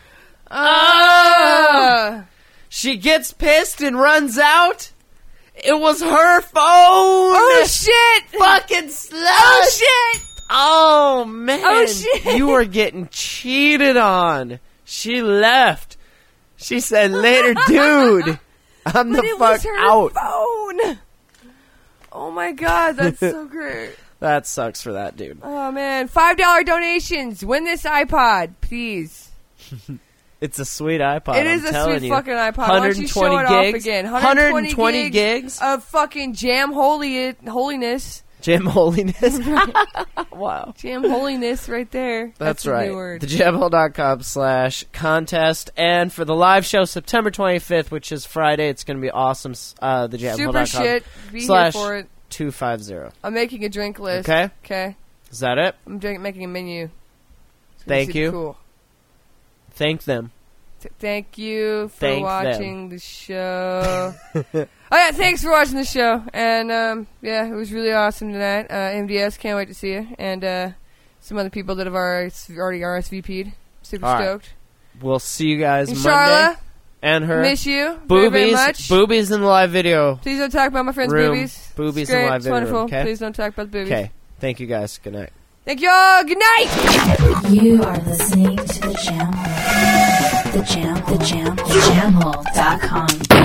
She gets pissed and runs out. It was her phone. Oh, shit. Fucking slut. Oh, shit. Oh, man. Oh, shit. You were getting cheated on. She left. She said, later, dude. I'm But the it fuck was her out. phone. Oh, my God. That's so great. That sucks for that dude. Oh, man. $5 donations. Win this iPod, please. It's a sweet iPod. It is I'm a telling sweet you. fucking iPod. Why don't you show 120 it gigs. off again? 120 gigs of fucking jam holiness. Jam holiness. Wow. Jam holiness right there. That's a right. new word. thejamhole.com/contest. And for the live show, September 25th, which is Friday, it's going to be awesome. Thejamhole.com Super shit. Be here for it. /250. I'm making a drink list. Okay. Okay. Is that it? I'm making a menu. It's gonna be Thank super you. Cool. Thank them. Thank you for Thank watching the show. Oh yeah, thanks for watching the show. And yeah, it was really awesome tonight. MDS, can't wait to see you. And some other people that have already RSVP'd. Super All right. stoked. We'll see you guys And Monday. Charla, And her. miss you Boobies. very, very much. Boobies in the live video. Please don't talk about my friend's room. boobies. Boobies It's great. in live It's video. wonderful. Okay. Please don't talk about the boobies. Okay. Thank you guys. Good night. Thank y'all. Good night. You are listening to the Jam Hole. The Jam Hole. Jamhole.com.